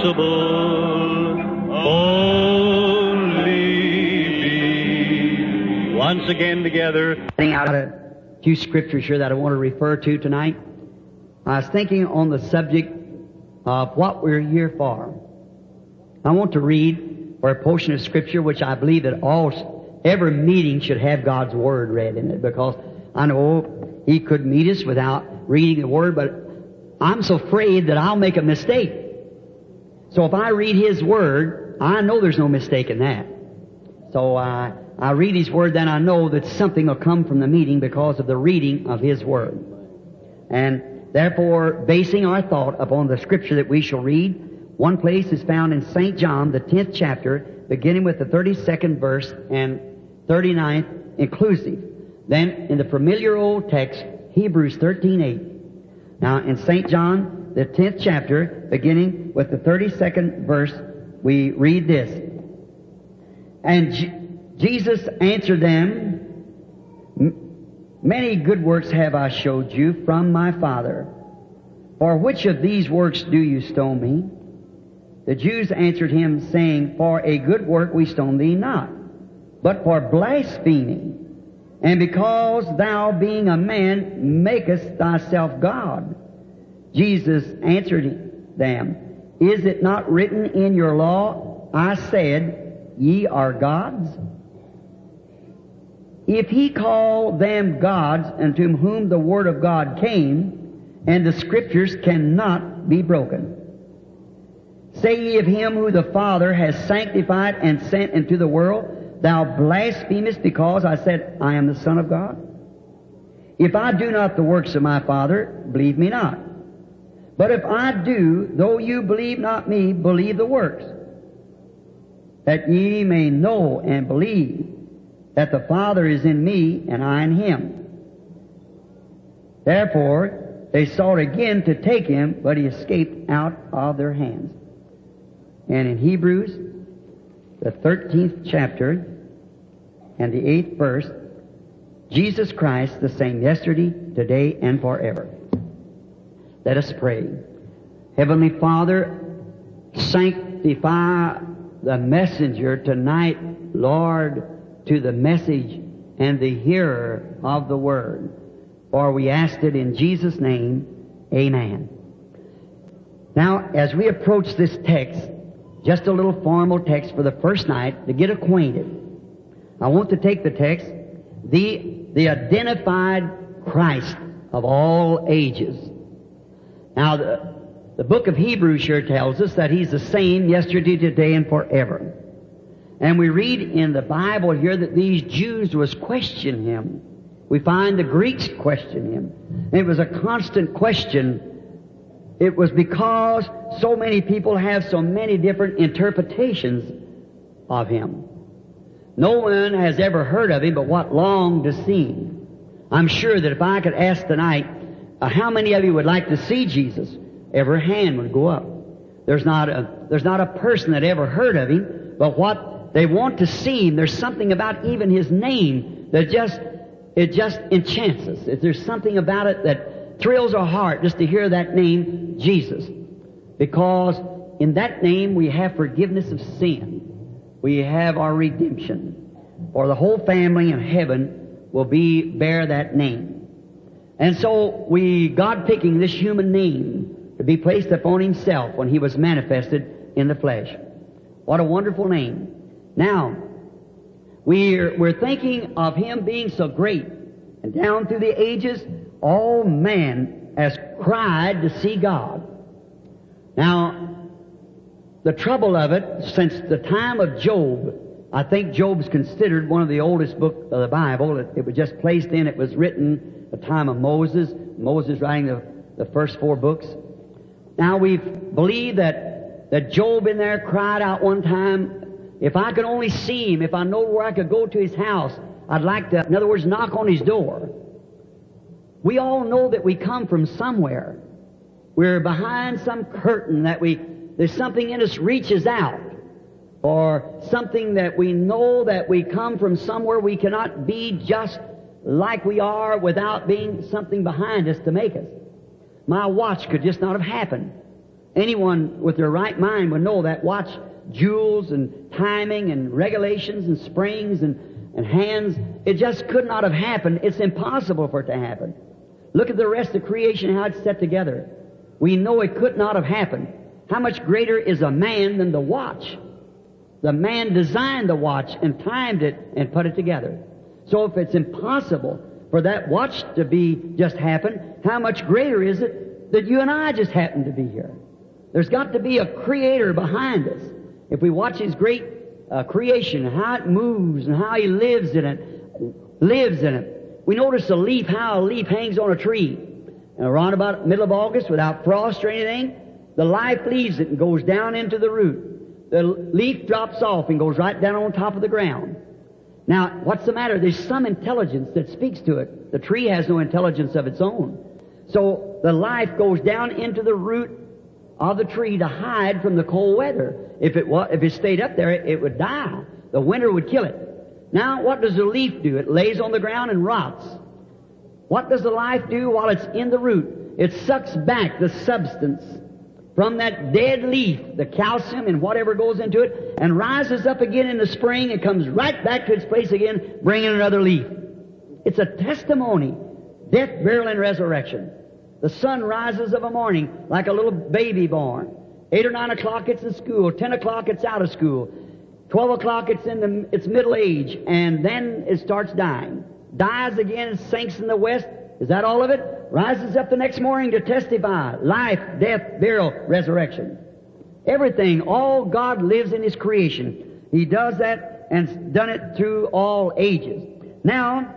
impossible. Only believe. Once again together. Out a few scriptures here that I want to refer to tonight. I was thinking on the subject of what we're here for. I want to read for a portion of scripture which I believe that every meeting should have God's Word read in it, because I know He could meet us without reading the Word, but I'm so afraid that I'll make a mistake. So if I read His Word, I know there's no mistake in that. So I read His Word, then I know that something will come from the meeting because of the reading of His Word. And therefore, basing our thought upon the scripture that we shall read, one place is found in St. John, the 10th chapter, beginning with the 32nd verse and 39th inclusive. Then in the familiar old text, Hebrews 13:8. Now in St. John, the 10th chapter, beginning with the 32nd verse, we read this. And Jesus answered them, Many good works have I showed you from my Father. For which of these works do you stone me? The Jews answered him, saying, For a good work we stone thee not, but for blasphemy, and because thou, being a man, makest thyself God. Jesus answered them, Is it not written in your law, I said, Ye are gods? If he call them gods unto whom the word of God came, and the scriptures cannot be broken. Say ye of him who the Father has sanctified and sent into the world, Thou blasphemest because I said, I am the Son of God? If I do not the works of my Father, believe me not. But if I do, though you believe not me, believe the works, that ye may know and believe that the Father is in me and I in him. Therefore, they sought again to take him, but he escaped out of their hands. And in Hebrews, the 13th chapter and the 8th verse, Jesus Christ the same yesterday, today, and forever. Let us pray. Heavenly Father, sanctify the messenger tonight, Lord, to the message and the hearer of the Word. For we ask it in Jesus' name, amen. Now, as we approach this text, just a little formal text for the first night to get acquainted, I want to take the text, the identified Christ of all ages. Now, the book of Hebrews sure tells us that He's the same yesterday, today, and forever. And we read in the Bible here that these Jews was questioning Him. We find the Greeks question Him. And it was a constant question. It was because so many people have so many different interpretations of Him. No one has ever heard of Him but what longed to see Him. I'm sure that if I could ask tonight, how many of you would like to see Jesus? Every hand would go up. There's not a person that ever heard of Him, but what they want to see Him. There's something about even His name that it just enchants us. There's something about it that thrills our heart just to hear that name, Jesus. Because in that name we have forgiveness of sin. We have our redemption. For the whole family in heaven will bear that name. And so God picking this human name to be placed upon Himself when He was manifested in the flesh. What a wonderful name. Now, we're thinking of Him being so great. And down through the ages, all man has cried to see God. Now, the trouble of it, since the time of Job, I think Job's considered one of the oldest books of the Bible. It was just placed in, it was written at the time of Moses writing the first 4 books. Now, we believe that Job in there cried out one time, if I could only see him, if I know where I could go to his house, I'd like to, in other words, knock on his door. We all know that we come from somewhere. We're behind some curtain there's something in us reaches out. Or something that we know that we come from somewhere we cannot be just like we are without being something behind us to make us. My watch could just not have happened. Anyone with their right mind would know that watch jewels and timing and regulations and springs and hands, it just could not have happened. It's impossible for it to happen. Look at the rest of creation, how it's set together. We know it could not have happened. How much greater is a man than the watch? The man designed the watch and timed it and put it together. So if it's impossible for that watch to be just happen, how much greater is it that you and I just happen to be here? There's got to be a creator behind us. If we watch His great creation, how it moves and how He lives in it. We notice a leaf, how a leaf hangs on a tree. And around about middle of August, without frost or anything, the life leaves it and goes down into the root. The leaf drops off and goes right down on top of the ground. Now, what's the matter? There's some intelligence that speaks to it. The tree has no intelligence of its own. So the life goes down into the root of the tree to hide from the cold weather. If it stayed up there, it would die. The winter would kill it. Now, what does the leaf do? It lays on the ground and rots. What does the life do while it's in the root? It sucks back the substance from that dead leaf, the calcium and whatever goes into it, and rises up again in the spring and comes right back to its place again, bringing another leaf. It's a testimony. Death, burial, and resurrection. The sun rises of a morning like a little baby born. 8 or 9 o'clock it's in school. 10 o'clock it's out of school. 12 o'clock it's in its middle age, and then it starts dying. Dies again and sinks in the west. Is that all of it? Rises up the next morning to testify. Life, death, burial, resurrection. Everything, all God lives in His creation. He does that and done it through all ages. Now,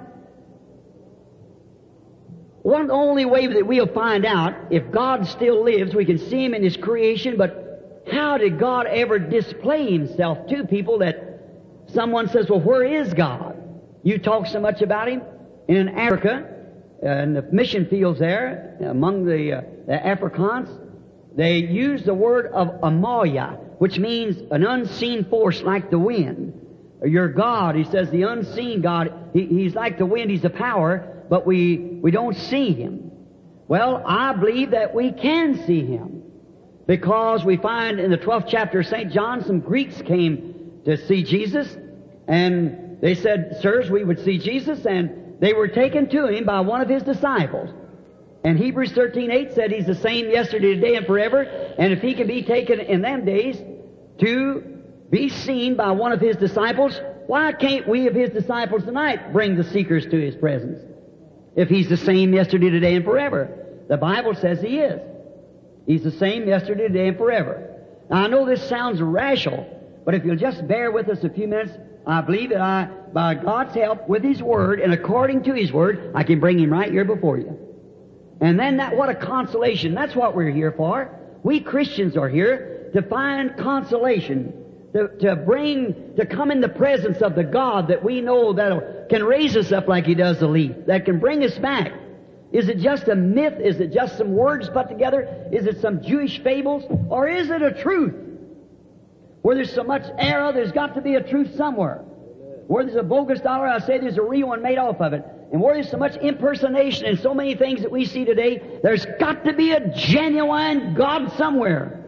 one only way that we'll find out if God still lives, we can see Him in His creation, but how did God ever display Himself to people that someone says, well, where is God? You talk so much about Him. In Africa, in the mission fields there, among the Afrikaans, they use the word of Amaya, which means an unseen force like the wind. Your God, he says, the unseen God, He's like the wind, He's a power, but we don't see Him. Well, I believe that we can see Him, because we find in the 12th chapter of St. John, some Greeks came to see Jesus, and they said, sirs, we would see Jesus, and they were taken to Him by one of His disciples. And Hebrews 13:8 said He's the same yesterday, today, and forever, and if He can be taken in them days to be seen by one of His disciples, why can't we of His disciples tonight bring the seekers to His presence? If He's the same yesterday, today, and forever. The Bible says He is. He's the same yesterday, today, and forever. Now, I know this sounds rational, but if you'll just bear with us a few minutes, I believe that by God's help, with His Word, and according to His Word, I can bring Him right here before you. And then what a consolation. That's what we're here for. We Christians are here to find consolation, to come in the presence of the God that we know that can raise us up like He does the leaf, that can bring us back. Is it just a myth? Is it just some words put together? Is it some Jewish fables? Or is it a truth? Where there's so much error, there's got to be a truth somewhere. Where there's a bogus dollar, I say there's a real one made off of it. And where there's so much impersonation and so many things that we see today, there's got to be a genuine God somewhere.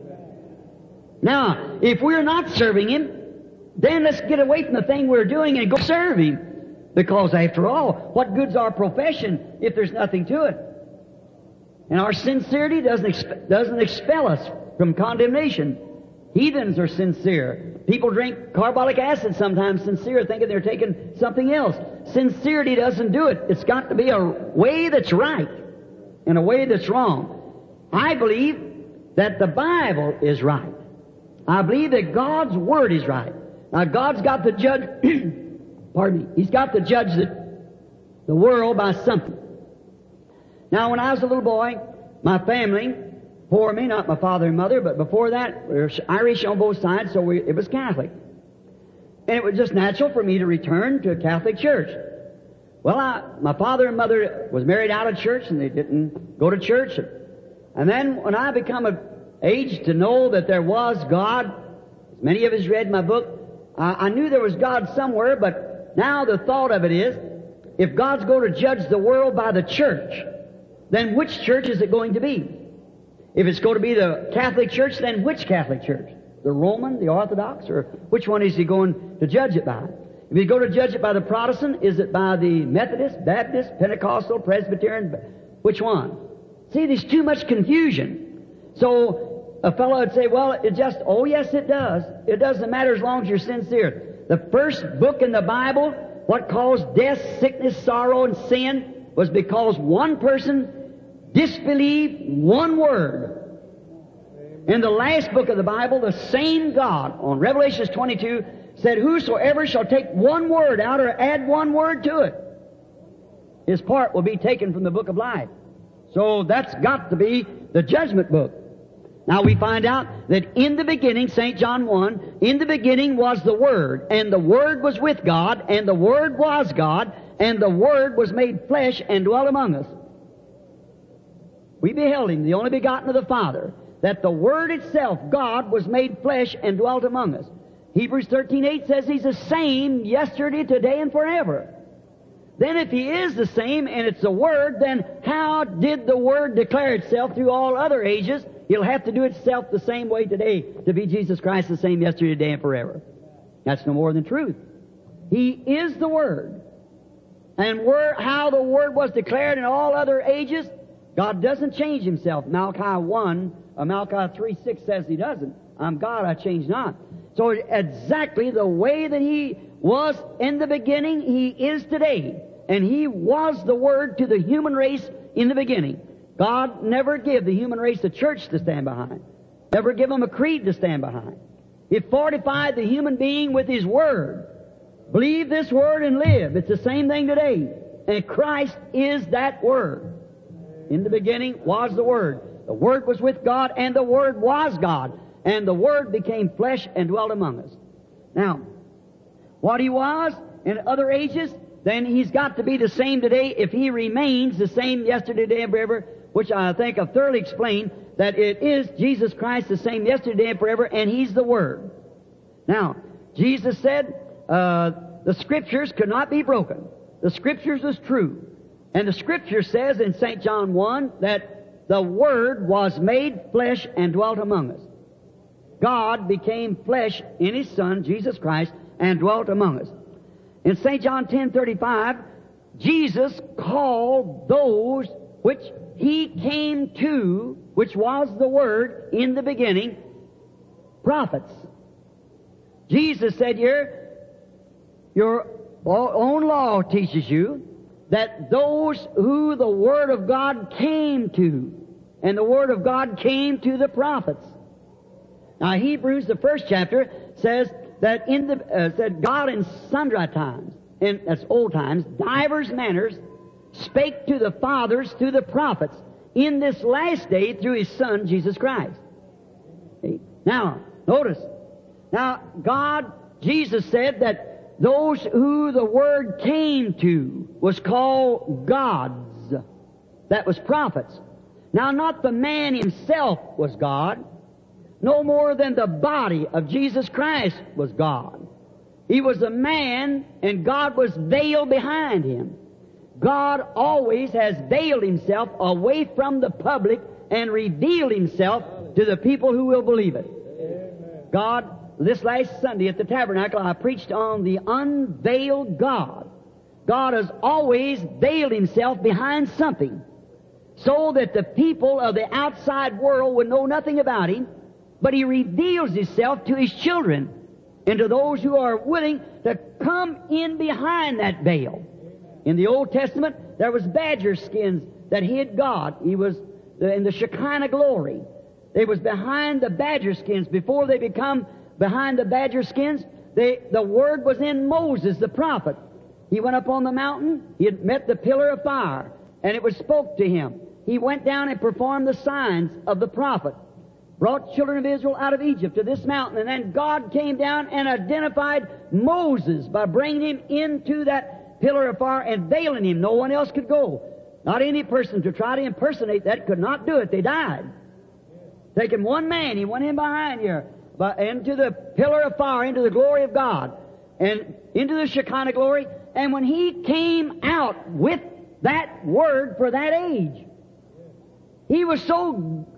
Now, if we're not serving Him, then let's get away from the thing we're doing and go serve Him. Because after all, what good's our profession if there's nothing to it? And our sincerity doesn't expel us from condemnation. Heathens are sincere. People drink carbolic acid sometimes sincere, thinking they're taking something else. Sincerity doesn't do it. It's got to be a way that's right and a way that's wrong. I believe that the Bible is right. I believe that God's Word is right. Now, God's got to judge, pardon me, He's got to judge the world by something. Now, when I was a little boy, my family, before me, not my father and mother, but before that, we were Irish on both sides, so it was Catholic. And it was just natural for me to return to a Catholic church. Well, my father and mother was married out of church, and they didn't go to church. And then when I become of age to know that there was God, as many of us read my book, I knew there was God somewhere, but now the thought of it is, if God's going to judge the world by the church, then which church is it going to be? If it's going to be the Catholic Church, then which Catholic Church? The Roman, the Orthodox, or which one is he going to judge it by? If he's going to judge it by the Protestant, is it by the Methodist, Baptist, Pentecostal, Presbyterian? Which one? See, there's too much confusion. So a fellow would say, well, it just, oh yes it does. It doesn't matter as long as you're sincere. The first book in the Bible, what caused death, sickness, sorrow, and sin, was because one person disbelieved one word. In the last book of the Bible, the same God, on Revelation 22, said, whosoever shall take one word out or add one word to it, his part will be taken from the book of life. So that's got to be the judgment book. Now we find out that in the beginning, St. John 1, in the beginning was the Word, and the Word was with God, and the Word was God, and the Word was made flesh and dwelt among us. We beheld Him, the only begotten of the Father, that the Word itself, God, was made flesh and dwelt among us. Hebrews 13:8 says He's the same yesterday, today, and forever. Then if He is the same and it's the Word, then how did the Word declare itself through all other ages? He'll have to do itself the same way today to be Jesus Christ the same yesterday, today, and forever. That's no more than truth. He is the Word. And how the Word was declared in all other ages, God doesn't change Himself. Malachi 3:6 says He doesn't. I'm God, I change not. So exactly the way that He was in the beginning, He is today. And He was the Word to the human race in the beginning. God never gave the human race a church to stand behind. Never give them a creed to stand behind. He fortified the human being with His Word. Believe this Word and live. It's the same thing today. And Christ is that Word. In the beginning was the Word. The Word was with God, and the Word was God. And the Word became flesh and dwelt among us. Now, what He was in other ages, then He's got to be the same today if He remains the same yesterday, today, and forever, which I think I've thoroughly explained, that it is Jesus Christ the same yesterday, today, and forever, and He's the Word. Now, Jesus said the Scriptures could not be broken. The Scriptures was true. And the Scripture says in St. John 1 that the Word was made flesh and dwelt among us. God became flesh in His Son, Jesus Christ, and dwelt among us. In St. John 10:35, Jesus called those which He came to, which was the Word in the beginning, prophets. Jesus said here, your own law teaches you that those who the Word of God came to, and the Word of God came to the prophets. Now Hebrews, the first chapter, says that said God in sundry times, and that's old times, divers manners, spake to the fathers through the prophets in this last day through His Son, Jesus Christ. See? Now, notice. Now, Jesus said that those who the Word came to was called gods. That was prophets. Now, not the man himself was God, no more than the body of Jesus Christ was God. He was a man, and God was veiled behind Him. God always has veiled Himself away from the public and revealed Himself to the people who will believe it. Amen. God, this last Sunday at the Tabernacle, I preached on the unveiled God. God has always veiled Himself behind something so that the people of the outside world would know nothing about Him, but He reveals Himself to His children and to those who are willing to come in behind that veil. In the Old Testament, there was badger skins that hid God. He was in the Shekinah glory. They was behind the badger skins. Before they become behind the badger skins, the Word was in Moses, the prophet. He went up on the mountain. He had met the pillar of fire, and it was spoke to him. He went down and performed the signs of the prophet. Brought children of Israel out of Egypt to this mountain, and then God came down and identified Moses by bringing him into that pillar of fire and veiling him. No one else could go. Not any person to try to impersonate that could not do it. They died. Taking one man, he went in behind here, into the pillar of fire, into the glory of God, and into the Shekinah glory. And when he came out with that Word for that age, he was so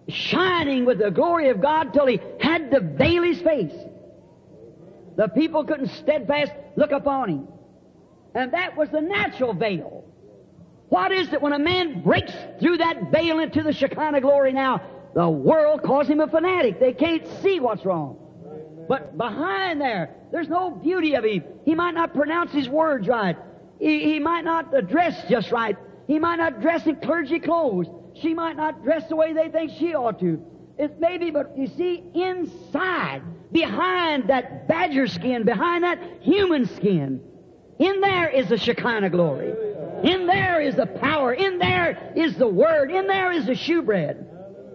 shining with the glory of God till he had to veil his face. The people couldn't steadfast look upon him. And that was the natural veil. What is it when a man breaks through that veil into the Shekinah glory now? The world calls him a fanatic. They can't see what's wrong. But behind there's no beauty of him. He might not pronounce his words right. He might not dress just right. He might not dress in clergy clothes. She might not dress the way they think she ought to. It may be, but you see, inside, behind that badger skin, behind that human skin, in there is the Shekinah glory. In there is the power. In there is the Word. In there is the shewbread.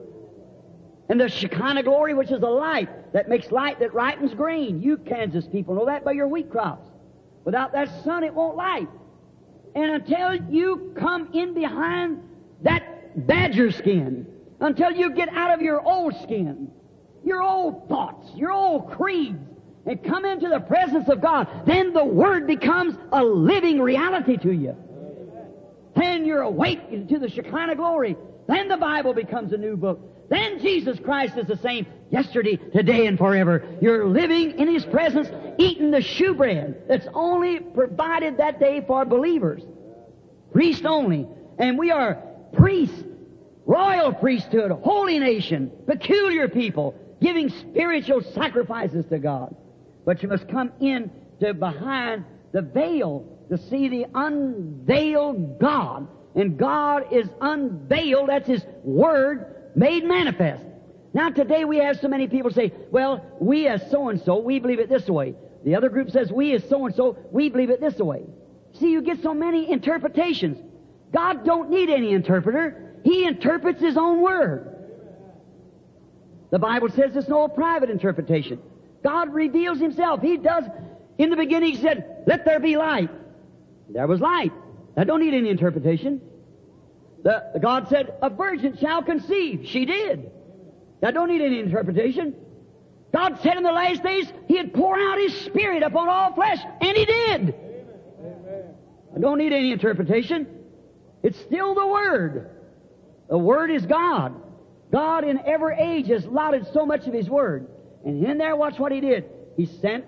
And the Shekinah glory, which is the light that makes light that ripens grain. You Kansas people know that by your wheat crops. Without that sun, it won't light. And until you come in behind that badger skin, until you get out of your old skin, your old thoughts, your old creeds, and come into the presence of God, then the Word becomes a living reality to you. Then you're awakened to the Shekinah glory. Then the Bible becomes a new book. Then Jesus Christ is the same yesterday, today, and forever. You're living in His presence, eating the shewbread that's only provided that day for believers. Priests only. And we are priests, royal priesthood, holy nation, peculiar people, giving spiritual sacrifices to God. But you must come in to behind the veil to see the unveiled God. And God is unveiled. That's His Word made manifest. Now today we have so many people say, well, we as so-and-so, we believe it this way. The other group says, we as so-and-so, we believe it this way. See, you get so many interpretations. God don't need any interpreter. He interprets His own Word. The Bible says there's no private interpretation. God reveals Himself. He does. In the beginning He said, let there be light. There was light. That don't need any interpretation. God said, a virgin shall conceive. She did. That don't need any interpretation. God said in the last days He'd pour out His Spirit upon all flesh, and He did. I don't need any interpretation. It's still the Word. The Word is God. God in every age has allotted so much of His Word. And in there, watch what He did. He sent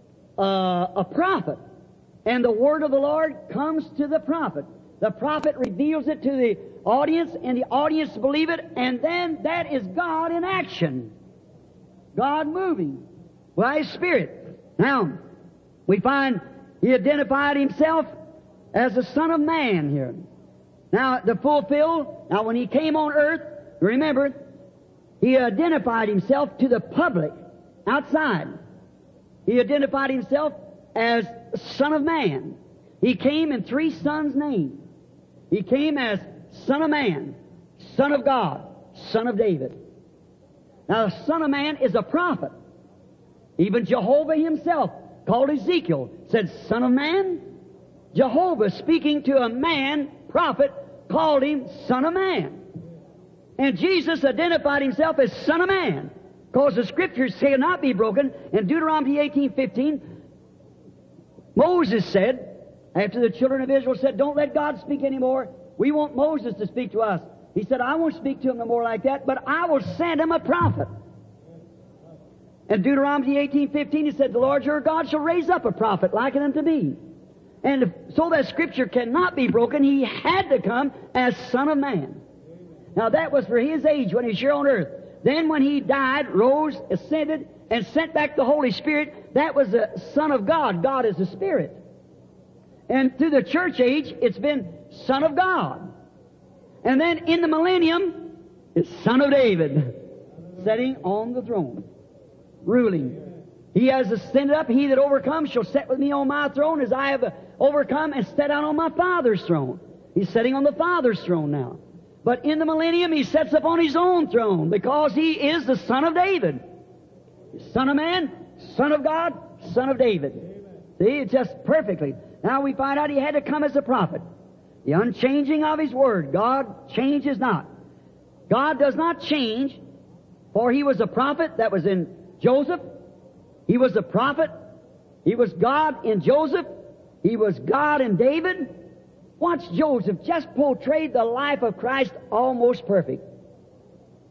a prophet. And the Word of the Lord comes to the prophet. The prophet reveals it to the audience, and the audience believe it, and then that is God in action. God moving by His Spirit. Now, we find He identified Himself as the Son of Man here. Now, to fulfill, when He came on earth, remember, He identified Himself to the public outside. He identified Himself as Son of Man. He came in three sons' names. He came as Son of Man, Son of God, Son of David. Now, the Son of Man is a prophet. Even Jehovah Himself called Ezekiel, said, Son of Man. Jehovah, speaking to a man, prophet, called Him Son of Man. And Jesus identified Himself as Son of Man, because the Scriptures cannot be broken. In Deuteronomy 18:15, Moses said, after the children of Israel said, don't let God speak anymore, we want Moses to speak to us. He said, I won't speak to him no more like that, but I will send him a prophet. In Deuteronomy 18:15, He said, the Lord your God shall raise up a prophet like unto me. And so that Scripture cannot be broken, He had to come as Son of Man. Now that was for His age when He was here on earth. Then when He died, rose, ascended, and sent back the Holy Spirit, that was the Son of God. God is the Spirit. And through the church age, it's been Son of God. And then in the millennium, it's Son of David, sitting on the throne, ruling. He has ascended up. He that overcomes shall sit with me on my throne, as I have overcome and sat down on my Father's throne. He's sitting on the Father's throne now. But in the millennium, He sits up on His own throne, because He is the Son of David. Son of Man, Son of God, Son of David. See, it's just perfectly. Now we find out He had to come as a prophet. The unchanging of His Word. God changes not. God does not change, for He was a prophet that was in Joseph. He was a prophet. He was God in Joseph. He was God in David. Watch Joseph just portrayed the life of Christ almost perfect.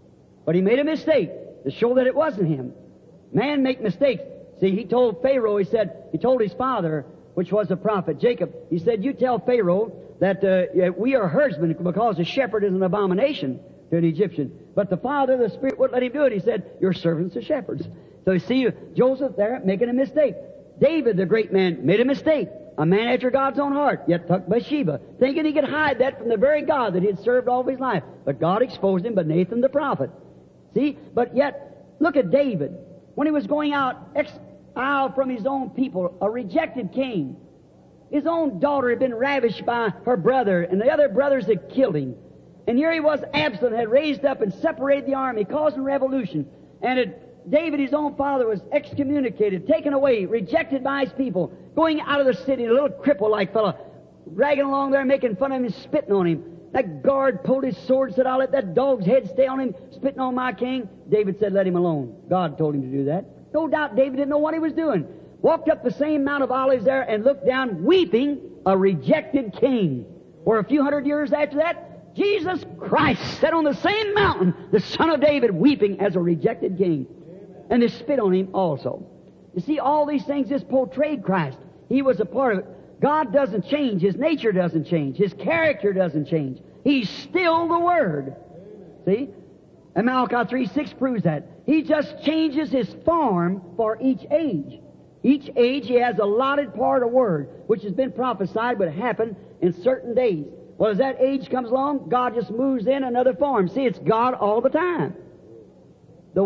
But he made a mistake to show that it wasn't him. Man make mistakes. See, he told Pharaoh, he told his father, which was a prophet, Jacob, he said, you tell Pharaoh that we are herdsmen because a shepherd is an abomination to an Egyptian. But the father, the spirit, wouldn't let him do it. He said, your servants are shepherds. So you see Joseph there making a mistake. David, the great man, made a mistake. A man after God's own heart, yet took Bathsheba, thinking he could hide that from the very God that he had served all of his life. But God exposed him by Nathan the prophet. See? But yet, look at David. When he was going out exiled from his own people, a rejected king, his own daughter had been ravished by her brother, and the other brothers had killed him. And here he was, Absalom had raised up and separated the army, causing revolution. And David, his own father, was excommunicated, taken away, rejected by his people, going out of the city, a little cripple-like fellow, dragging along there, making fun of him and spitting on him. That guard pulled his sword, said, I'll let that dog's head stay on him, spitting on my king. David said, let him alone. God told him to do that. No doubt David didn't know what he was doing. Walked up the same Mount of Olives there and looked down, weeping, a rejected king. Or a few hundred years after that, Jesus Christ sat on the same mountain, the son of David, weeping as a rejected king. And they spit on him also. You see, all these things just portrayed Christ. He was a part of it. God doesn't change. His nature doesn't change. His character doesn't change. He's still the Word. See? And Malachi 3:6 proves that. He just changes His form for each age. Each age He has allotted part of Word, which has been prophesied would happen in certain days. Well, as that age comes along, God just moves in another form. See, it's God all the time. The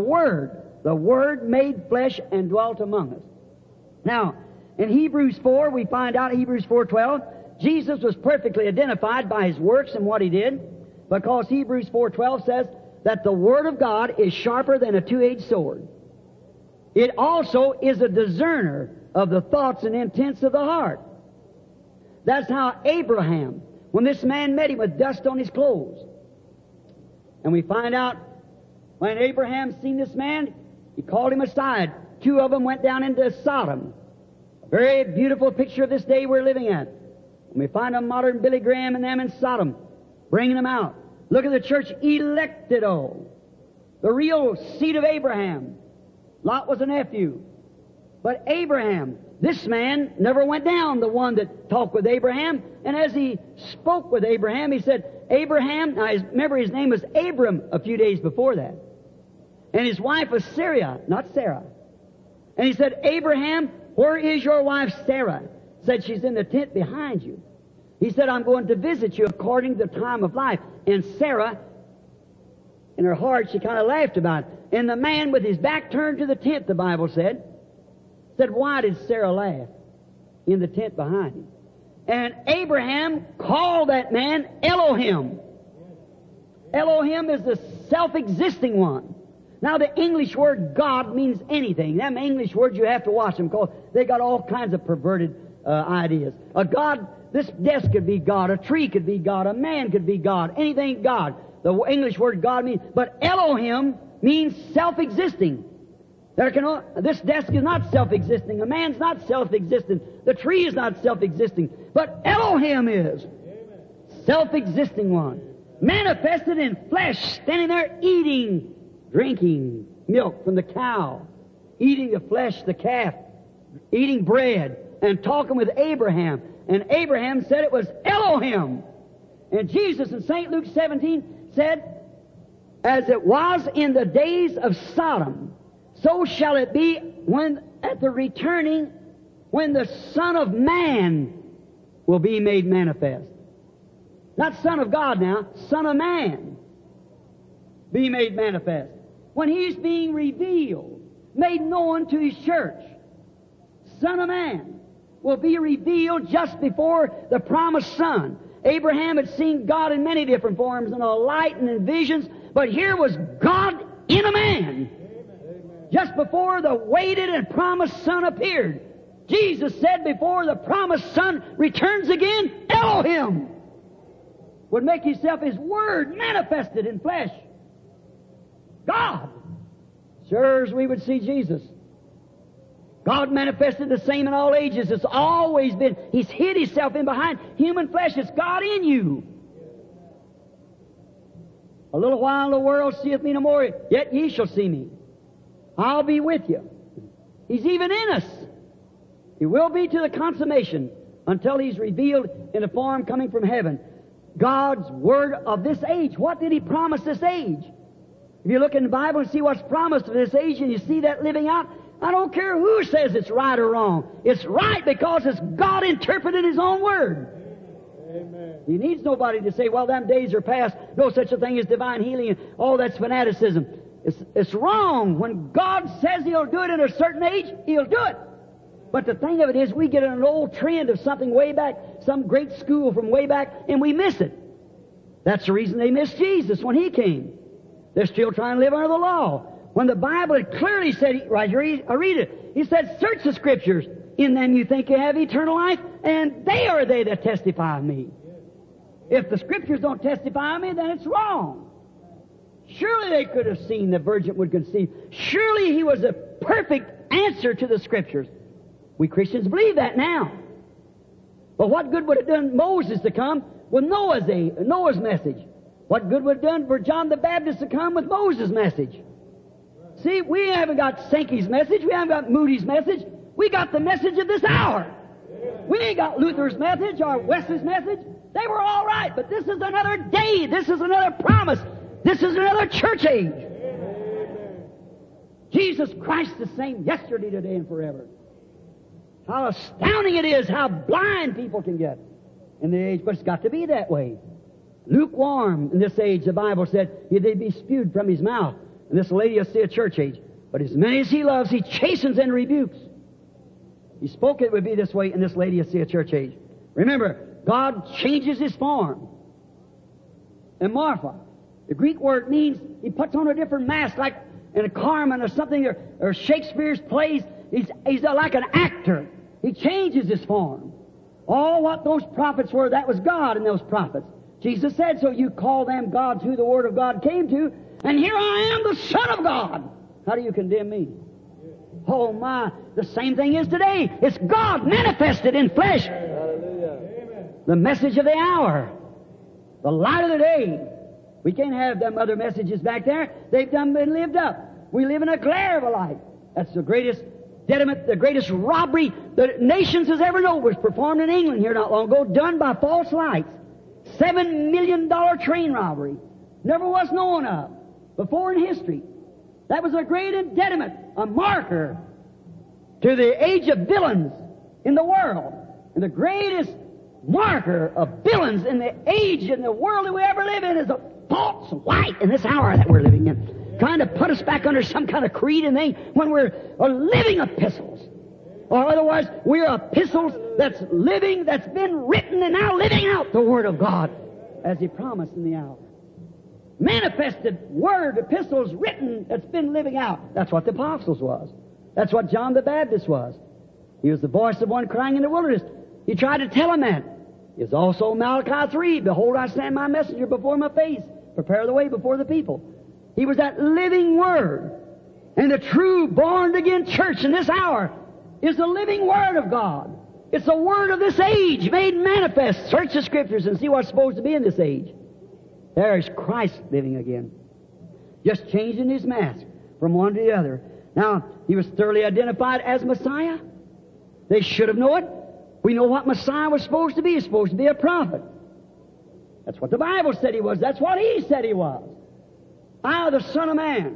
Word made flesh and dwelt among us. Now, in Hebrews 4, we find out, Hebrews 4:12, Jesus was perfectly identified by His works and what He did, because Hebrews 4:12 says that the Word of God is sharper than a two-edged sword. It also is a discerner of the thoughts and intents of the heart. That's how Abraham, when this man met him with dust on his clothes, and we find out when Abraham seen this man, he called him aside. Two of them went down into Sodom. A very beautiful picture of this day we're living at. And we find a modern Billy Graham and them in Sodom, bringing them out. Look at the church elected, the real seed of Abraham. Lot was a nephew. But Abraham, this man never went down, the one that talked with Abraham. And as he spoke with Abraham, he said, Abraham, now remember his name was Abram a few days before that. And his wife was Sarah, not Sarah. And he said, Abraham, where is your wife Sarah? Said, she's in the tent behind you. He said, I'm going to visit you according to the time of life. And Sarah, in her heart, she kind of laughed about it. And the man with his back turned to the tent, the Bible said, why did Sarah laugh? In the tent behind him. And Abraham called that man Elohim. Elohim is the self-existing one. Now, the English word God means anything. Them English words, you have to watch them because they got all kinds of perverted ideas. A God, this desk could be God, a tree could be God, a man could be God, anything God. The English word God means, but Elohim means self-existing. This desk is not self-existing. A man's not self-existent. The tree is not self-existing. But Elohim is. Self-existing one. Manifested in flesh, standing there eating, drinking milk from the cow, eating the flesh, the calf, eating bread, and talking with Abraham. And Abraham said it was Elohim. And Jesus in St. Luke 17 said, as it was in the days of Sodom, so shall it be when at the returning, when the Son of Man will be made manifest. Not Son of God now, Son of Man be made manifest. When He's being revealed, made known to His church, Son of Man will be revealed just before the promised Son. Abraham had seen God in many different forms, in a light and in visions, but here was God in a man. Just before the waited and promised Son appeared, Jesus said before the promised Son returns again, Elohim would make Himself His Word manifested in flesh. God. Sure as we would see Jesus. God manifested the same in all ages. It's always been. He's hid Himself in behind human flesh. It's God in you. A little while the world seeth me no more, yet ye shall see me. I'll be with you. He's even in us. He will be to the consummation until He's revealed in a form coming from heaven. God's Word of this age. What did He promise this age? If you look in the Bible and see what's promised of this age and you see that living out, I don't care who says it's right or wrong. It's right because it's God interpreted His own Word. Amen. He needs nobody to say, well, them days are past. No such a thing as divine healing. And all that's fanaticism. It's wrong. When God says He'll do it in a certain age, He'll do it. But the thing of it is, we get an old trend of something way back, some great school from way back, and we miss it. That's the reason they missed Jesus when He came. They're still trying to live under the law. When the Bible had clearly said, right here, I read it, He said, search the Scriptures. In them you think you have eternal life, and they are they that testify of me. If the Scriptures don't testify of me, then it's wrong. Surely they could have seen the virgin would conceive. Surely He was a perfect answer to the Scriptures. We Christians believe that now. But what good would it have done Moses to come with Noah's message? What good would it have done for John the Baptist to come with Moses' message? See, we haven't got Sankey's message. We haven't got Moody's message. We got the message of this hour. We ain't got Luther's message or Wesley's message. They were all right, but this is another day. This is another promise. This is another church age. Jesus Christ the same yesterday, today, and forever. How astounding it is how blind people can get in the age, but it's got to be that way. Lukewarm in this age, the Bible said, they'd be spewed from His mouth. And this Laodicea church age. But as many as He loves, He chastens and rebukes. He spoke it would be this way in this Laodicea church age. Remember, God changes His form. And Martha, the Greek word means He puts on a different mask, like in a Carmen or something, or Shakespeare's plays. He's like an actor. He changes His form. All what those prophets were, that was God in those prophets. Jesus said, so you call them gods who the Word of God came to, and here I am, the Son of God. How do you condemn me? Oh my, the same thing is today. It's God manifested in flesh. Hallelujah. The message of the hour. The light of the day. We can't have them other messages back there. They've been lived up. We live in a glare of a light. That's the greatest detriment, the greatest robbery the nations has ever known was performed in England here not long ago, done by false lights. $7 million train robbery. Never was known of before in history. That was a great impediment, a marker to the age of villains in the world. And the greatest marker of villains in the age in the world that we ever live in is a false light in this hour that we're living in. Trying to put us back under some kind of creed and thing when we're living epistles. Or otherwise, we're epistles that's living, that's been written and now living out the Word of God as He promised in the hour. Manifested Word, epistles written that's been living out. That's what the apostles was. That's what John the Baptist was. He was the voice of one crying in the wilderness. He tried to tell him that. It's also Malachi 3. Behold, I send my messenger before my face. Prepare the way before the people. He was that living Word. And the true born-again church in this hour is the living Word of God. It's the Word of this age made manifest. Search the Scriptures and see what's supposed to be in this age. There is Christ living again. Just changing His mask from one to the other. Now, He was thoroughly identified as Messiah. They should have known it. We know what Messiah was supposed to be. He was supposed to be a prophet. That's what the Bible said He was. That's what He said He was. I, the Son of Man.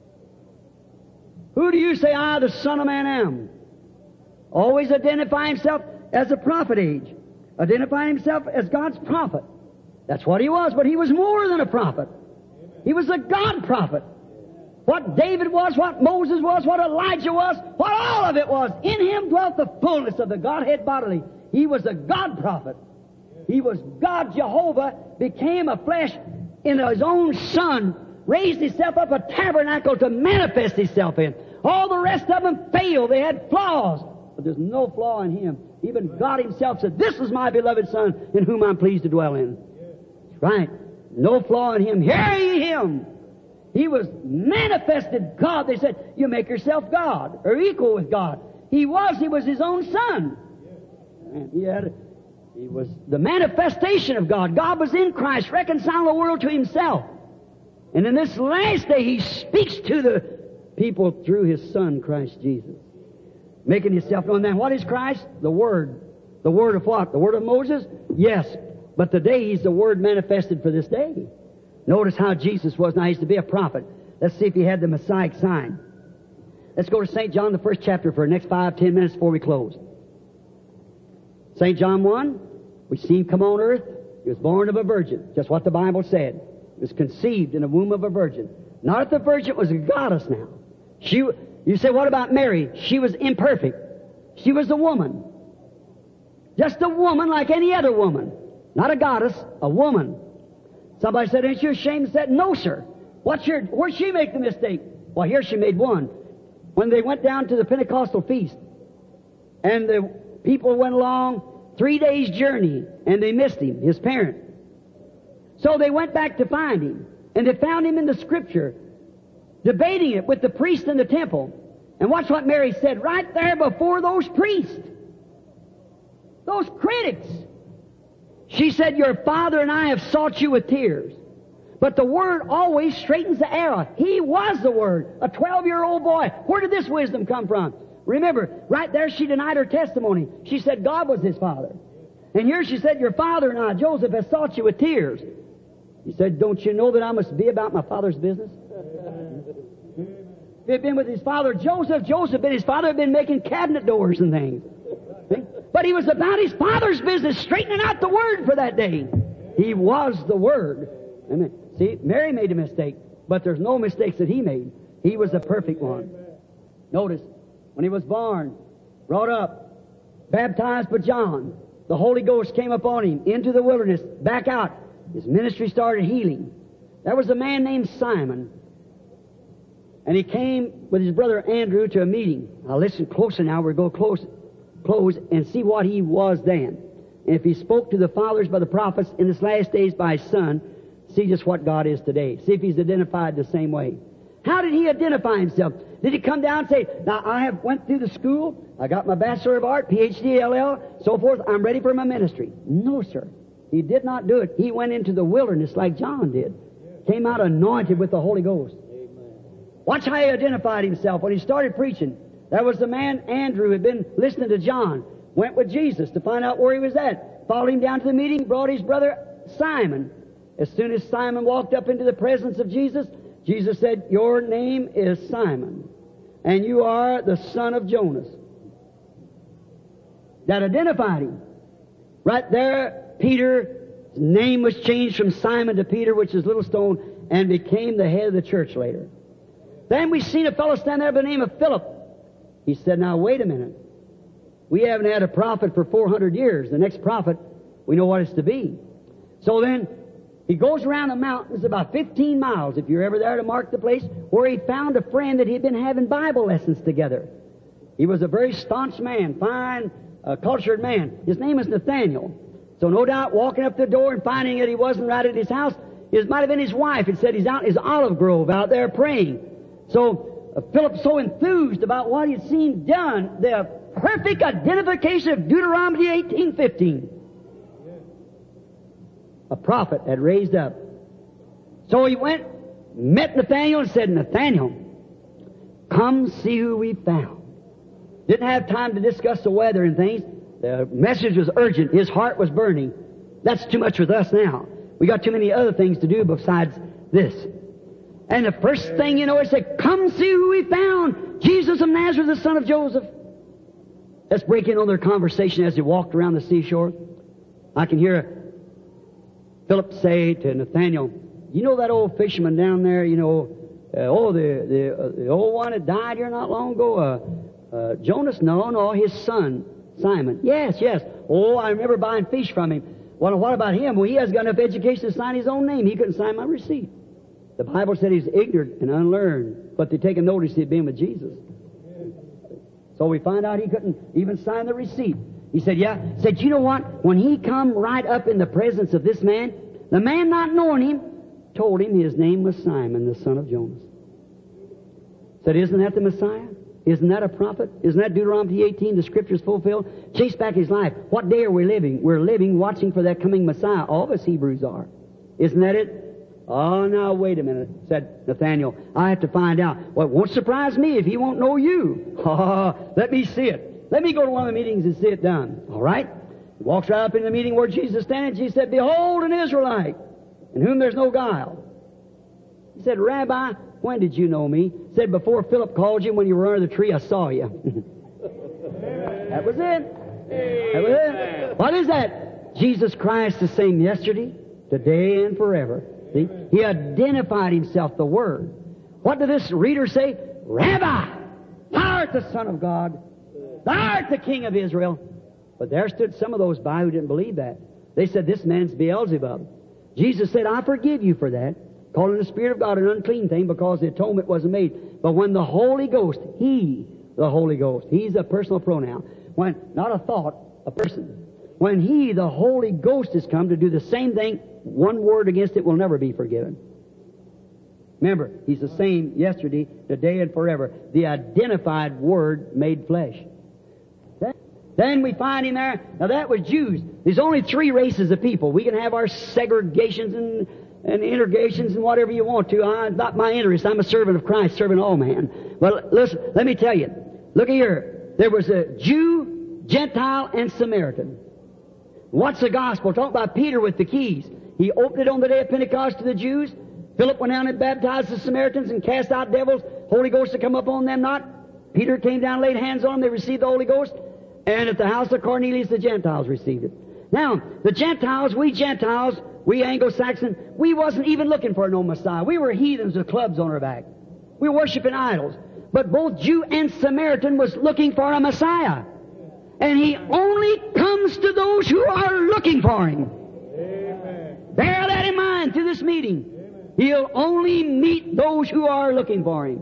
Who do you say I, the Son of Man, am? Always identify Himself as a prophet age. Identify Himself as God's prophet. That's what He was, but He was more than a prophet. He was a God prophet. What David was, what Moses was, what Elijah was, what all of it was. In Him dwelt the fullness of the Godhead bodily. He was a God prophet. He was God Jehovah, became a flesh in His own Son, raised Himself up a tabernacle to manifest Himself in. All the rest of them failed. They had flaws. But there's no flaw in Him. Even God Himself said, this is my beloved Son in whom I'm pleased to dwell in. That's right. No flaw in Him. Hear ye Him. He was manifested God. They said, you make yourself God or equal with God. He was His own Son. And He was the manifestation of God. God was in Christ, reconciling the world to Himself. And in this last day, He speaks to the people through His Son, Christ Jesus. Making Himself known. Then what is Christ? The Word. The Word of what? The Word of Moses? Yes. But today He's the Word manifested for this day. Notice how Jesus was. Now, He's to be a prophet. Let's see if He had the Messiah sign. Let's go to St. John, the first chapter, for the next 5-10 minutes before we close. St. John 1, we see Him come on earth. He was born of a virgin, just what the Bible said. He was conceived in the womb of a virgin. Not that the virgin was a goddess now. You say, what about Mary? She was imperfect. She was a woman. Just a woman like any other woman. Not a goddess, a woman. Somebody said, ain't you ashamed? Said, no, sir. Where'd she make the mistake? Well, here she made one. When they went down to the Pentecostal feast, and the people went along 3 days' journey, and they missed Him, His parent. So they went back to find Him, and they found Him in the Scripture, debating it with the priest in the temple. And watch what Mary said right there before those priests, those critics. She said, your father and I have sought you with tears. But the Word always straightens the error. He was the Word, a 12-year-old boy. Where did this wisdom come from? Remember, right there she denied her testimony. She said God was his father. And here she said, your father and I, Joseph, has sought you with tears. He said, don't you know that I must be about my father's business? If he had been with his father Joseph and his father had been making cabinet doors and things. But he was about his father's business, straightening out the Word for that day. He was the Word. Amen. See, Mary made a mistake, but there's no mistakes that He made. He was the perfect one. Notice, when He was born, brought up, baptized by John, the Holy Ghost came upon Him into the wilderness, back out. His ministry started healing. There was a man named Simon, and he came with his brother Andrew to a meeting. Now listen closer now. We're going to close and see what he was then. And if he spoke to the fathers by the prophets in this last days by His Son, see just what God is today. See if He's identified the same way. How did He identify Himself? Did He come down and say, now I have went through the school, I got my Bachelor of Art, PhD, LL, so forth, I'm ready for my ministry? No, sir. He did not do it. He went into the wilderness like John did. Came out anointed with the Holy Ghost. Watch how He identified Himself. When He started preaching, there was the man Andrew who had been listening to John, went with Jesus to find out where he was at. Followed Him down to the meeting, brought his brother Simon. As soon as Simon walked up into the presence of Jesus, Jesus said, your name is Simon, and you are the son of Jonas. That identified him. Right there, Peter's name was changed from Simon to Peter, which is little stone, and became the head of the church later. Then we seen a fellow stand there by the name of Philip. He said, now wait a minute. We haven't had a prophet for 400 years. The next prophet, we know what it's to be. So then, he goes around the mountains about 15 miles, if you're ever there to mark the place, where he found a friend that he'd been having Bible lessons together. He was a very staunch man, fine, cultured man. His name was Nathaniel. So no doubt, walking up the door and finding that he wasn't right at his house, it might have been his wife. It said he's out in his olive grove out there praying. So Philip, so enthused about what he'd seen done, the perfect identification of Deuteronomy 18:15. A prophet had raised up. So he went, met Nathaniel and said, Nathaniel, come see who we found. Didn't have time to discuss the weather and things. The message was urgent. His heart was burning. That's too much with us now. We got too many other things to do besides this. And the first thing you know, he said, come see who we found. Jesus of Nazareth, the son of Joseph. Let's break in on their conversation as they walked around the seashore. I can hear Philip say to Nathaniel, you know that old fisherman down there, the old one that died here not long ago, Jonas? No, his son, Simon. Yes. Oh, I remember buying fish from him. Well, what about him? Well, he hasn't got enough education to sign his own name. He couldn't sign my receipt. The Bible said he's ignorant and unlearned, but they take a notice he'd been with Jesus. So we find out he couldn't even sign the receipt. He said, yeah. He said, you know what? When he come right up in the presence of this man, the man not knowing him, told him his name was Simon, the son of Jonas. Said, isn't that the Messiah? Isn't that a prophet? Isn't that Deuteronomy 18, the Scriptures fulfilled? Chase back his life. What day are we living? We're living watching for that coming Messiah. All of us Hebrews are. Isn't that it? Oh, now, wait a minute, said Nathaniel. I have to find out. Well, it won't surprise me if he won't know you. Oh, let me see it. Let me go to one of the meetings and see it done. All right? He walks right up in the meeting where Jesus stands. He said, Behold an Israelite, in whom there's no guile. He said, Rabbi, when did you know me? He said, before Philip called you, when you were under the tree, I saw you. That was it. That was it. What is that? Jesus Christ the same yesterday, today, and forever. See? He identified himself, the Word. What did this reader say? Rabbi, thou art the Son of God. Thou art the King of Israel. But there stood some of those by who didn't believe that. They said, this man's Beelzebub. Jesus said, I forgive you for that, calling the Spirit of God an unclean thing because the atonement wasn't made. But when the Holy Ghost, He, the Holy Ghost, He's a personal pronoun. When, not a thought, a person. When He, the Holy Ghost, has come to do the same thing, one word against it will never be forgiven. Remember, He's the same yesterday, today, and forever. The identified Word made flesh. Then we find Him there. Now that was Jews. There's only three races of people. We can have our segregations and integrations and whatever you want to. It's not my interest. I'm a servant of Christ, serving all man. But listen, let me tell you. Look here. There was a Jew, Gentile, and Samaritan. What's the gospel? Talk about Peter with the keys. He opened it on the day of Pentecost to the Jews. Philip went down and baptized the Samaritans and cast out devils. Holy Ghost had come up on them not. Peter came down and laid hands on them. They received the Holy Ghost. And at the house of Cornelius, the Gentiles received it. Now, the Gentiles, we Anglo-Saxon, we wasn't even looking for no Messiah. We were heathens with clubs on our back. We were worshiping idols. But both Jew and Samaritan was looking for a Messiah. And He only comes to those who are looking for Him. Amen. Bear that in mind through this meeting. Amen. He'll only meet those who are looking for Him.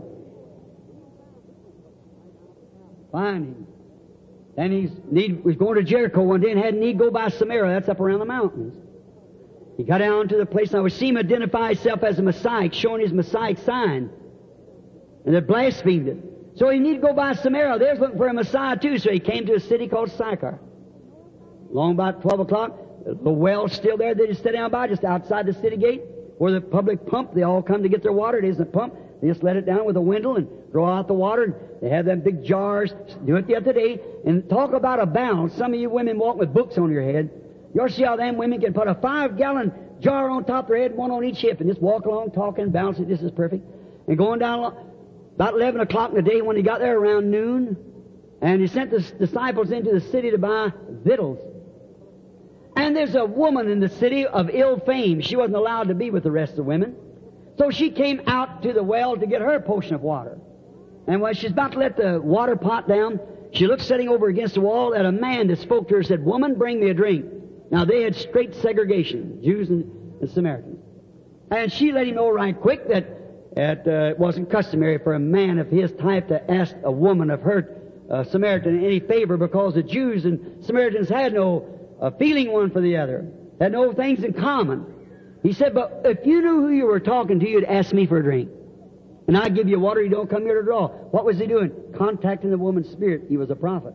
Find Him. Then he was going to Jericho one day and had need go by Samaria. That's up around the mountains. He got down to the place. Now we see him identify himself as a Messiah, showing his Messiah sign. And they blasphemed it. So he needed to go by Samaria. They was looking for a Messiah too. So he came to a city called Sychar. Long about 12 o'clock, the well's still there. They just sit down by just outside the city gate where the public pump. They all come to get their water. It isn't a pump. They just let it down with a windle and draw out the water. They have them big jars. Do it the other day. And talk about a balance. Some of you women walk with books on your head. You'll see how them women can put a 5-gallon jar on top of their head, one on each hip, and just walk along talking, balance it. This is perfect. And going down about 11 o'clock in the day when he got there around noon, and he sent the disciples into the city to buy victuals. And there's a woman in the city of ill fame. She wasn't allowed to be with the rest of the women. So she came out to the well to get her portion of water. And when she's about to let the water pot down, she looked sitting over against the wall at a man that spoke to her and said, Woman, bring me a drink. Now they had straight segregation, Jews and Samaritans. And she let him know right quick that it wasn't customary for a man of his type to ask a woman of her Samaritan any favor, because the Jews and Samaritans had no feeling one for the other, had no things in common. He said, but if you knew who you were talking to, you'd ask me for a drink. And I'd give you water, you don't come here to draw. What was he doing? Contacting the woman's spirit. He was a prophet.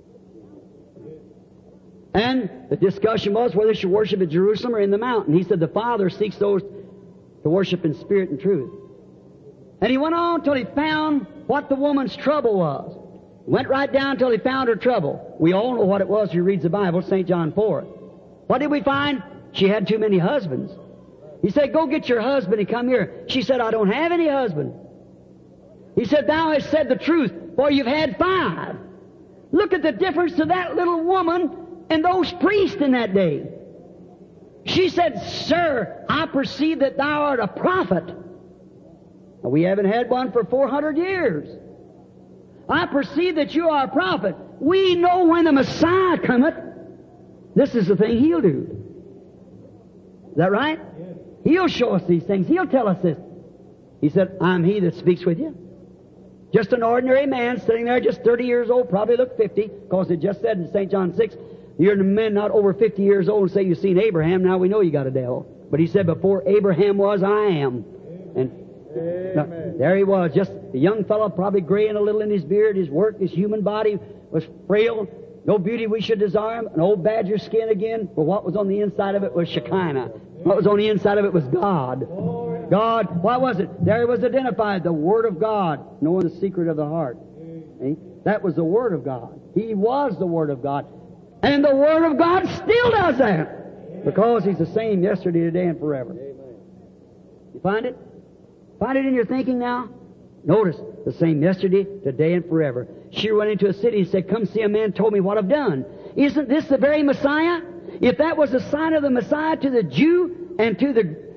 And the discussion was whether they should worship at Jerusalem or in the mountain. He said the Father seeks those to worship in spirit and truth. And he went on till he found what the woman's trouble was. Went right down till he found her trouble. We all know what it was who reads the Bible, St. John 4. What did we find? She had too many husbands. He said, go get your husband and come here. She said, I don't have any husband. He said, thou hast said the truth, for you've had 5. Look at the difference to that little woman and those priests in that day. She said, Sir, I perceive that thou art a prophet. Now, we haven't had one for 400 years. I perceive that you are a prophet. We know when the Messiah cometh, this is the thing He'll do. Is that right? Yes. He'll show us these things. He'll tell us this. He said, I'm He that speaks with you. Just an ordinary man sitting there, just 30 years old, probably looked 50, because it just said in St. John 6, you're the men not over 50 years old and say you've seen Abraham, now we know you got a devil. But he said, before Abraham was, I am. And now, there he was, just a young fellow, probably graying a little in his beard. His work, his human body was frail. No beauty we should desire him. An old badger skin again, but what was on the inside of it was Shekinah. What was on the inside of it was God. God, what was it? There was identified, the Word of God, knowing the secret of the heart. See? That was the Word of God. He was the Word of God. And the Word of God still does that. Because He's the same yesterday, today, and forever. You find it? Find it in your thinking now? Notice, the same yesterday, today, and forever. She went into a city and said, "Come see a man told me what I've done." Isn't this the very Messiah? If that was the sign of the Messiah to the Jew and to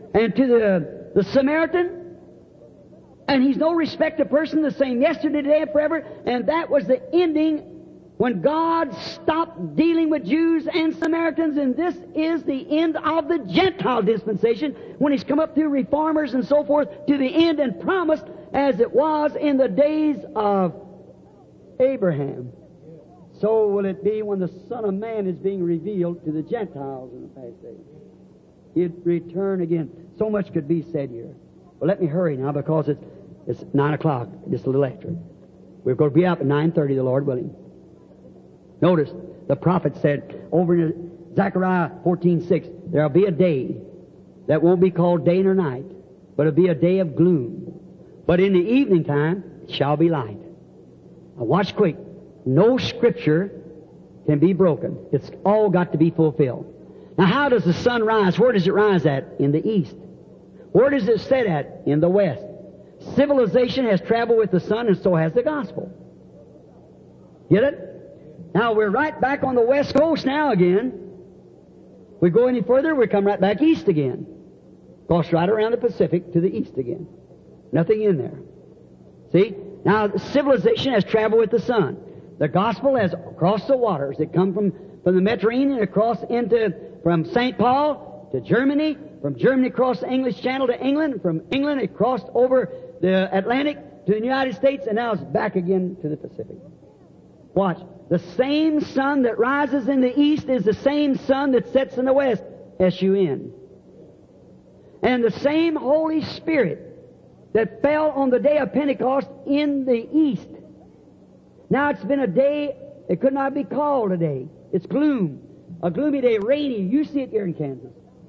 the Samaritan, and He's no respecter of person, the same yesterday, today, and forever, and that was the ending when God stopped dealing with Jews and Samaritans, and this is the end of the Gentile dispensation, when He's come up through reformers and so forth to the end and promised, as it was in the days of Abraham. So will it be when the Son of Man is being revealed to the Gentiles in the past days. He'd return again. So much could be said here. Well, let me hurry now, because it's 9 o'clock, just a little extra. We're going to be up at 9:30, the Lord willing. Notice, the prophet said over in Zechariah 14:6, there'll be a day that won't be called day nor night, but it'll be a day of gloom. But in the evening time, it shall be light. Now watch quick. No Scripture can be broken. It's all got to be fulfilled. Now how does the sun rise? Where does it rise at? In the east. Where does it set at? In the west. Civilization has traveled with the sun, and so has the gospel. Get it? Now we're right back on the west coast now again. We go any further, we come right back east again. Cross right around the Pacific to the east again. Nothing in there. See? Now civilization has traveled with the sun. The gospel has crossed the waters. It come from the Mediterranean across from St. Paul to Germany, from Germany across the English Channel to England, from England it crossed over the Atlantic to the United States, and now it's back again to the Pacific. Watch. The same sun that rises in the east is the same sun that sets in the west. S-U-N. And the same Holy Spirit that fell on the day of Pentecost in the east. Now it's been a day, it could not be called a day. It's gloom. A gloomy day, rainy. You see it here in Kansas.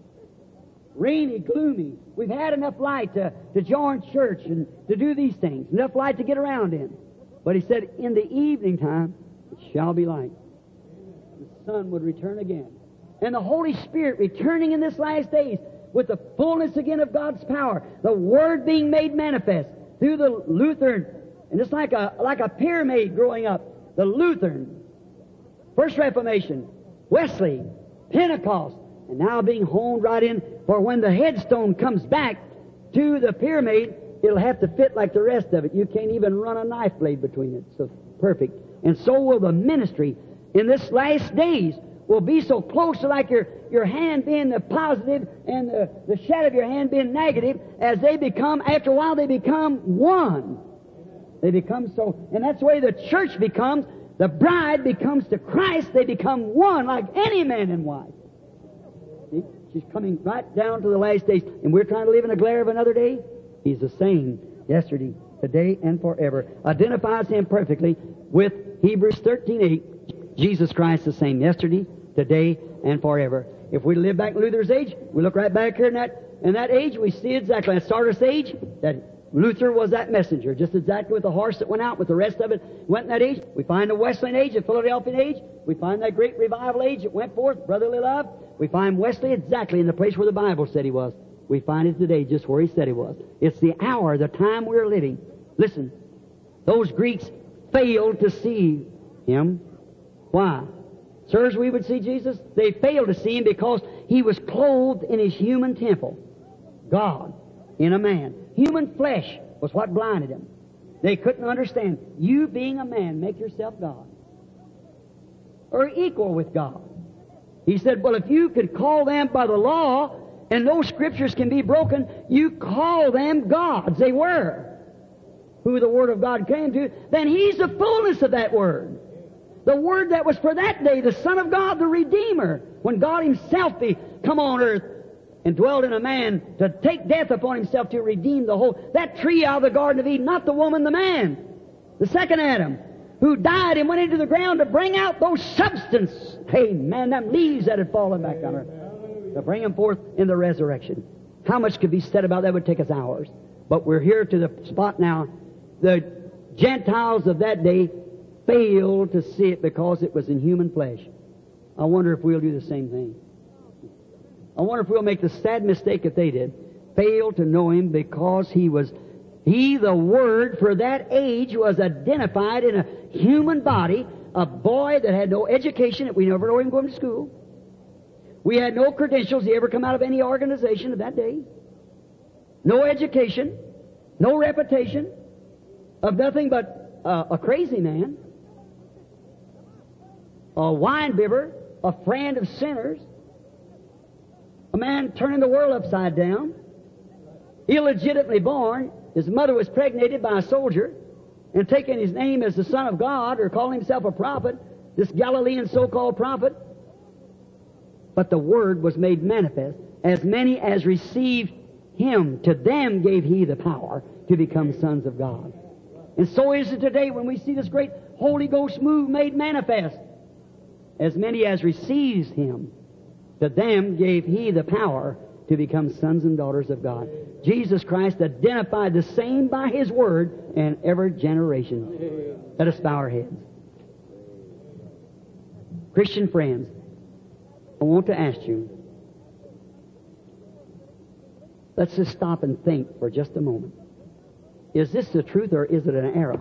Rainy, gloomy. We've had enough light to join church and to do these things. Enough light to get around in. But He said, in the evening time, it shall be light. The sun would return again. And the Holy Spirit returning in this last days with the fullness again of God's power. The Word being made manifest through the Lutheran. And it's like a pyramid growing up. The Lutheran, First Reformation, Wesley, Pentecost, and now being honed right in. For when the headstone comes back to the pyramid, it'll have to fit like the rest of it. You can't even run a knife blade between it. So perfect. And so will the ministry in this last days will be so close to like your hand being the positive and the shadow of your hand being negative, as they become, after a while, they become one. They become so, and that's the way the church becomes. The bride becomes to Christ. They become one like any man and wife. See? She's coming right down to the last days. And we're trying to live in the glare of another day. He's the same yesterday, today, and forever. Identifies Him perfectly with Hebrews 13:8. Jesus Christ the same yesterday, today, and forever. If we live back in Luther's age, we look right back here in that age, we see exactly that Sardis age, that Luther was that messenger, just exactly with the horse that went out, with the rest of it went in that age. We find the Wesleyan age, the Philadelphian age. We find that great revival age that went forth, brotherly love. We find Wesley exactly in the place where the Bible said he was. We find it today just where he said he was. It's the hour, the time we're living. Listen, those Greeks failed to see Him. Why? Sirs, we would see Jesus? They failed to see Him because He was clothed in His human temple. God in a man. Human flesh was what blinded them. They couldn't understand. You being a man, make yourself God. Or equal with God. He said, well, if you could call them by the law, and no Scriptures can be broken, you call them gods. They were. Who the Word of God came to, then He's the fullness of that Word. The Word that was for that day, the Son of God, the Redeemer, when God Himself come on earth and dwelled in a man to take death upon Himself to redeem the whole. That tree out of the Garden of Eden, not the woman, the man. The second Adam, who died and went into the ground to bring out those substance. Amen. Them leaves that had fallen back on her. to bring Him forth in the resurrection. How much could be said about that? Would take us hours. But we're here to the spot now. The Gentiles of that day failed to see it because it was in human flesh. I wonder if we'll do the same thing. I wonder if we'll make the sad mistake that they did. Fail to know Him because He, the Word for that age, was identified in a human body, a boy that had no education, that we never know him going to school. We had no credentials. He ever come out of any organization of that day. No education, no reputation, of nothing but a crazy man, a wine bibber, a friend of sinners, a man turning the world upside down, illegitimately born. His mother was pregnated by a soldier and taking his name as the Son of God, or calling himself a prophet, this Galilean so-called prophet. But the Word was made manifest. As many as received Him, to them gave He the power to become sons of God. And so is it today when we see this great Holy Ghost move made manifest. As many as receives Him, to them gave He the power to become sons and daughters of God. Jesus Christ identified the same by His Word in every generation. Let us bow our heads. Christian friends, I want to ask you, let's just stop and think for just a moment. Is this the truth or is it an error?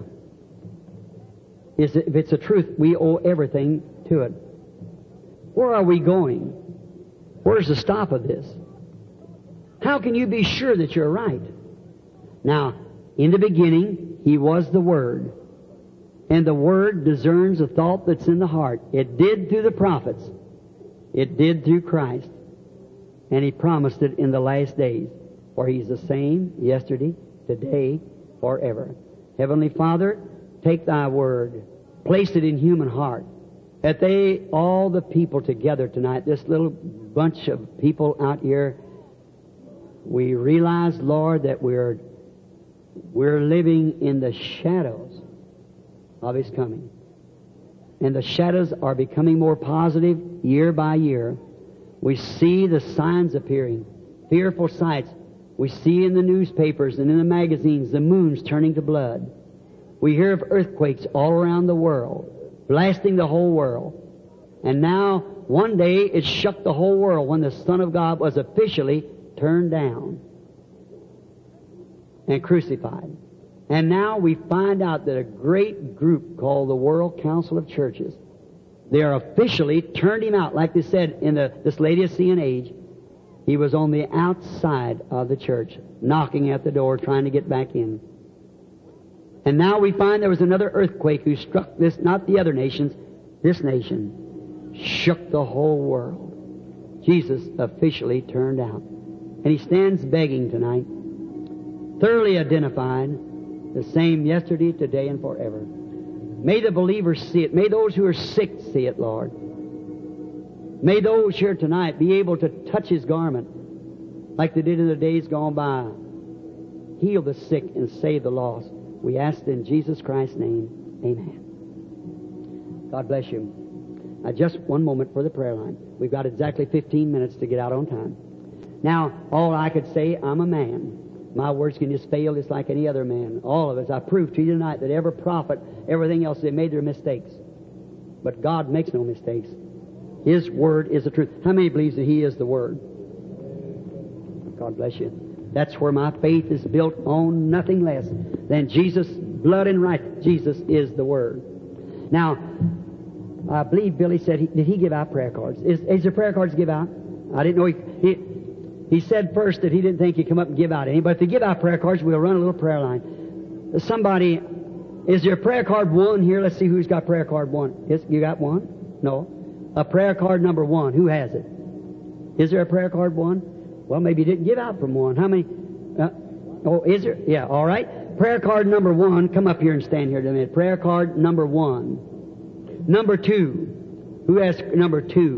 If it's the truth, we owe everything to it. Where are we going? Where's the stop of this? How can you be sure that you're right? Now, in the beginning, He was the Word. And the Word discerns the thought that's in the heart. It did through the prophets. It did through Christ. And He promised it in the last days. For He's the same yesterday, today, forever. Heavenly Father, take Thy Word, place it in human heart, that they, all the people together tonight, this little bunch of people out here, we realize, Lord, that we're living in the shadows of His coming. And the shadows are becoming more positive year by year. We see the signs appearing, fearful sights. We see in the newspapers and in the magazines the moons turning to blood. We hear of earthquakes all around the world, blasting the whole world. And now, one day, it shook the whole world when the Son of God was officially turned down and crucified. And now we find out that a great group called the World Council of Churches, they are officially turned Him out. Like they said in this Laodicean age, He was on the outside of the church, knocking at the door, trying to get back in. And now we find there was another earthquake who struck this, not the other nations, this nation, shook the whole world. Jesus officially turned out. And He stands begging tonight, thoroughly identified, the same yesterday, today, and forever. May the believers see it. May those who are sick see it, Lord. May those here tonight be able to touch His garment like they did in the days gone by. Heal the sick and save the lost. We ask in Jesus Christ's name. Amen. God bless you. Now, just one moment for the prayer line. We've got exactly 15 minutes to get out on time. Now, all I could say, I'm a man. My words can just fail just like any other man. All of us. I prove to you tonight that every prophet, everything else, they made their mistakes. But God makes no mistakes. His Word is the truth. How many believes that He is the Word? God bless you. That's where my faith is built on nothing less than Jesus' blood and right. Jesus is the Word. Now, I believe Billy said, did he give out prayer cards? Is there prayer cards to give out? I didn't know he said first that he didn't think he'd come up and give out any, but if they give out prayer cards, we'll run a little prayer line. Somebody, is there prayer card 1 here? Let's see who's got prayer card 1. You got one? No. A prayer card number 1. Who has it? Is there a prayer card 1? Well, maybe you didn't give out from 1. How many? Is there? Yeah, all right. Prayer card number 1. Come up here and stand here a minute. Prayer card number 1. Number 2. Who has number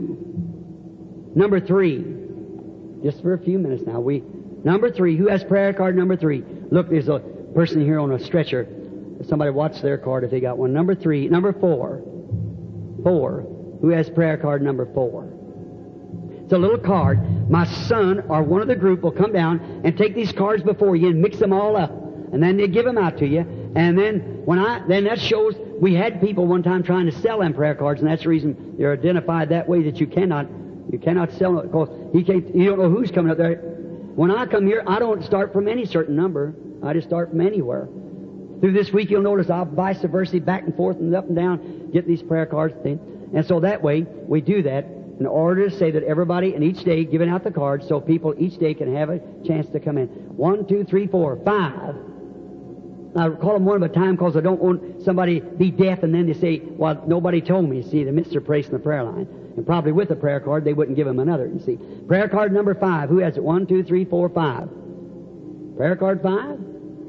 2? Number 3. Just for a few minutes now. Number 3. Who has prayer card number 3? Look, there's a person here on a stretcher. Somebody watch their card if they got one. Number 3. Number 4. 4. Who has prayer card number 4? It's a little card. my son or one of the group will come down and take these cards before you and mix them all up. And then they give them out to you. And then then that shows, we had people one time trying to sell them prayer cards, and that's the reason they're identified that way, that you cannot sell them, because you don't know who's coming up there. When I come here, I don't start from any certain number. I just start from anywhere. Through this week, you'll notice I'll vice versa, back and forth and up and down, get these prayer cards. And so that way, we do that in order to say that everybody in each day giving out the cards so people each day can have a chance to come in. 1, 2, 3, 4, 5. I call them one at a time because I don't want somebody to be deaf and then they say, well, nobody told me. See, they missed their place in the prayer line. And probably with the prayer card, they wouldn't give them another, you see. Prayer card number 5. Who has it? 1, 2, 3, 4, 5. Prayer card 5?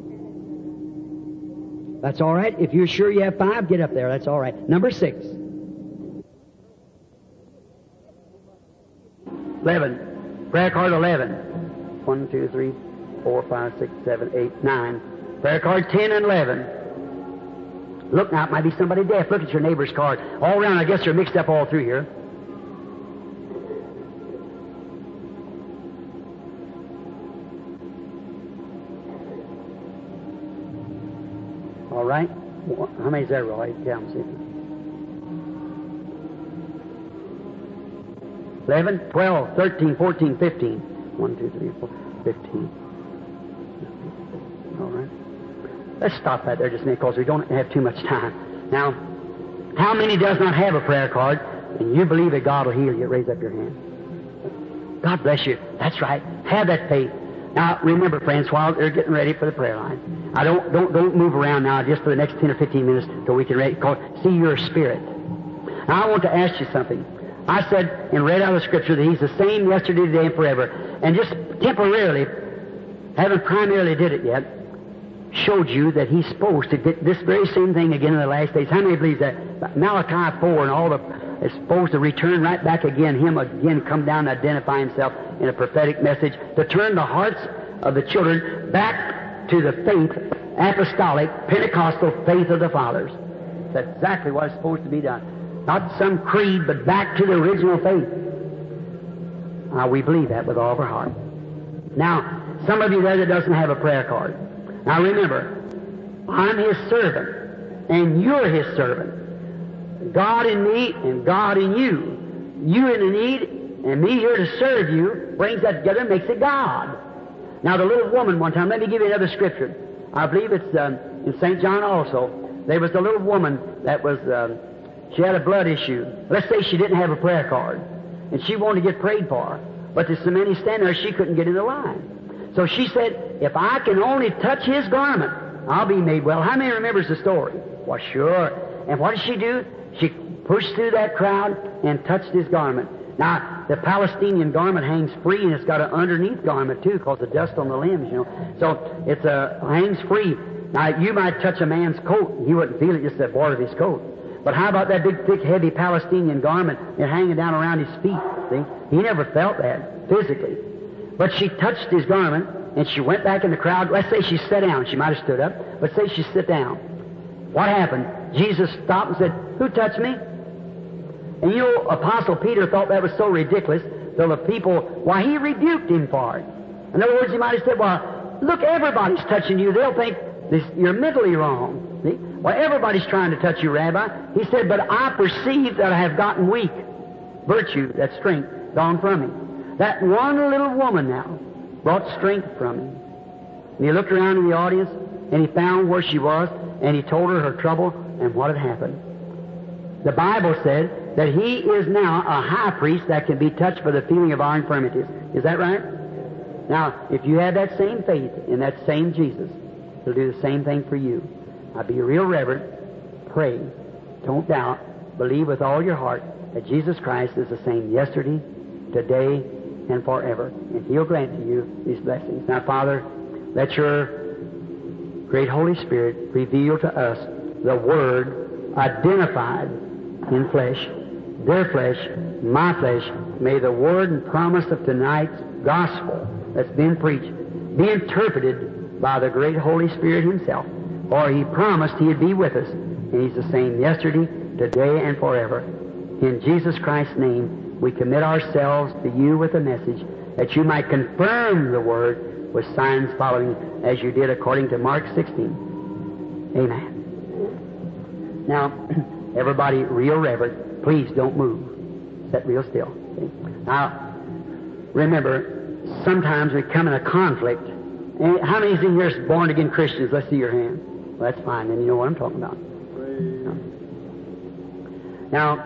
That's all right. If you're sure you have 5, get up there. That's all right. Number 6. 11. Prayer card 11. 1, 2, 3, 4, 5, 6, 7, 8, 9. Prayer card 10 and 11. Look now, it might be somebody deaf. Look at your neighbor's card. All around, I guess they're mixed up all through here. All right. How many is that, Roy? Count and see. 11, 12, 13, 14, 15. 1, 2, 3, 4, 15. All right. Let's stop that there just a minute because we don't have too much time. Now, how many does not have a prayer card and you believe that God will heal you? Raise up your hand. God bless you. That's right. Have that faith. Now, remember, friends, while they're getting ready for the prayer line, I don't move around now just for the next 10 or 15 minutes till we can see your spirit. Now, I want to ask you something. I said and read out of the Scripture that He's the same yesterday, today, and forever. And just temporarily, haven't primarily did it yet, showed you that He's supposed to do this very same thing again in the last days. How many believe that? Malachi 4 and all is supposed to return right back again, Him again come down and identify Himself in a prophetic message to turn the hearts of the children back to the faith, apostolic, Pentecostal faith of the fathers. That's exactly what is supposed to be done. Not some creed, but back to the original faith. We believe that with all of our heart. Now, some of you there that doesn't have a prayer card. Now remember, I'm His servant, and you're His servant. God in me and God in you. You in the need, and me here to serve you, brings that together and makes it God. Now the little woman one time, let me give you another scripture. I believe it's in St. John also. There was a little woman that was, she had a blood issue. Let's say she didn't have a prayer card, and she wanted to get prayed for. But there's so many standing there, she couldn't get in the line. So she said, if I can only touch His garment, I'll be made well. How many remembers the story? Well, sure. And what did she do? She pushed through that crowd and touched His garment. Now, the Palestinian garment hangs free, and it's got an underneath garment, too, because of the dust on the limbs, you know. So it's hangs free. Now, you might touch a man's coat, and he wouldn't feel it, just the border of his coat. But how about that big, thick, heavy Palestinian garment and hanging down around his feet? See? He never felt that physically. But she touched his garment, and she went back in the crowd. Let's say she sat down. She might have stood up, but say she sat down. What happened? Jesus stopped and said, who touched me? And you know, Apostle Peter thought that was so ridiculous, so the people, why, he rebuked him for it. In other words, he might have said, well, look, everybody's touching you. They'll think you're mentally wrong. See? Well, everybody's trying to touch you, Rabbi. He said, but I perceive that I have gotten weak. Virtue, that strength, gone from me. That one little woman now brought strength from him. And he looked around in the audience, and he found where she was, and he told her trouble and what had happened. The Bible said that He is now a high priest that can be touched for the feeling of our infirmities. Is that right? Now, if you have that same faith in that same Jesus, He'll do the same thing for you. Now, be real reverent. Pray. Don't doubt. Believe with all your heart that Jesus Christ is the same yesterday, today, and forever. And He'll grant to you these blessings. Now, Father, let Your great Holy Spirit reveal to us the Word identified in flesh, their flesh, my flesh. May the Word and promise of tonight's gospel that's been preached be interpreted by the great Holy Spirit Himself. For He promised He'd be with us, and He's the same yesterday, today, and forever. In Jesus Christ's name, we commit ourselves to You with a message, that you might confirm the word with signs following, as you did according to Mark 16. Amen. Now, everybody real reverent, please don't move. Sit real still. Okay? Now, remember, sometimes we come in a conflict. And how many in here is born again Christians? Let's see your hand. Well, that's fine, then you know what I'm talking about. Now,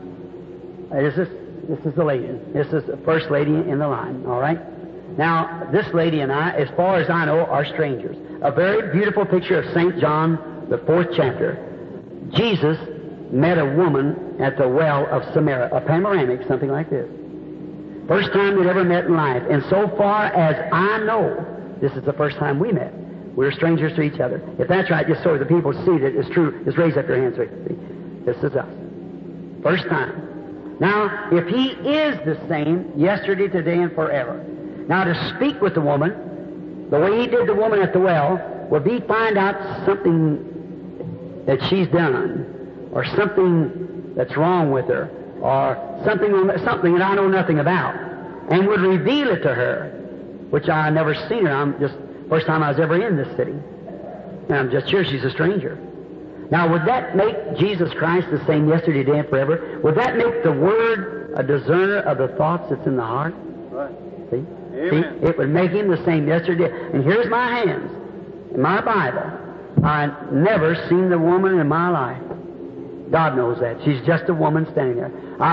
this is the lady. This is the first lady in the line, all right? Now, this lady and I, as far as I know, are strangers. A very beautiful picture of St. John, the 4th chapter. Jesus met a woman at the well of Samaria, a panoramic, something like this. First time they'd ever met in life. And so far as I know, this is the first time we met. We're strangers to each other. If that's right, just so the people see that it's true, just raise up your hands. See, this is us. First time. Now, if he is the same yesterday, today, and forever, now to speak with the woman, the way he did the woman at the well, would be find out something that she's done, or something that's wrong with her, or something that I know nothing about, and would reveal it to her, which I never seen her. I'm just first time I was ever in this city, and I'm just sure she's a stranger. Now, would that make Jesus Christ the same yesterday, today, and forever? Would that make the Word a discerner of the thoughts that's in the heart? Right. See? Amen. See? It would make him the same yesterday. And here's my hands in my Bible. I never seen the woman in my life. God knows that. She's just a woman standing there.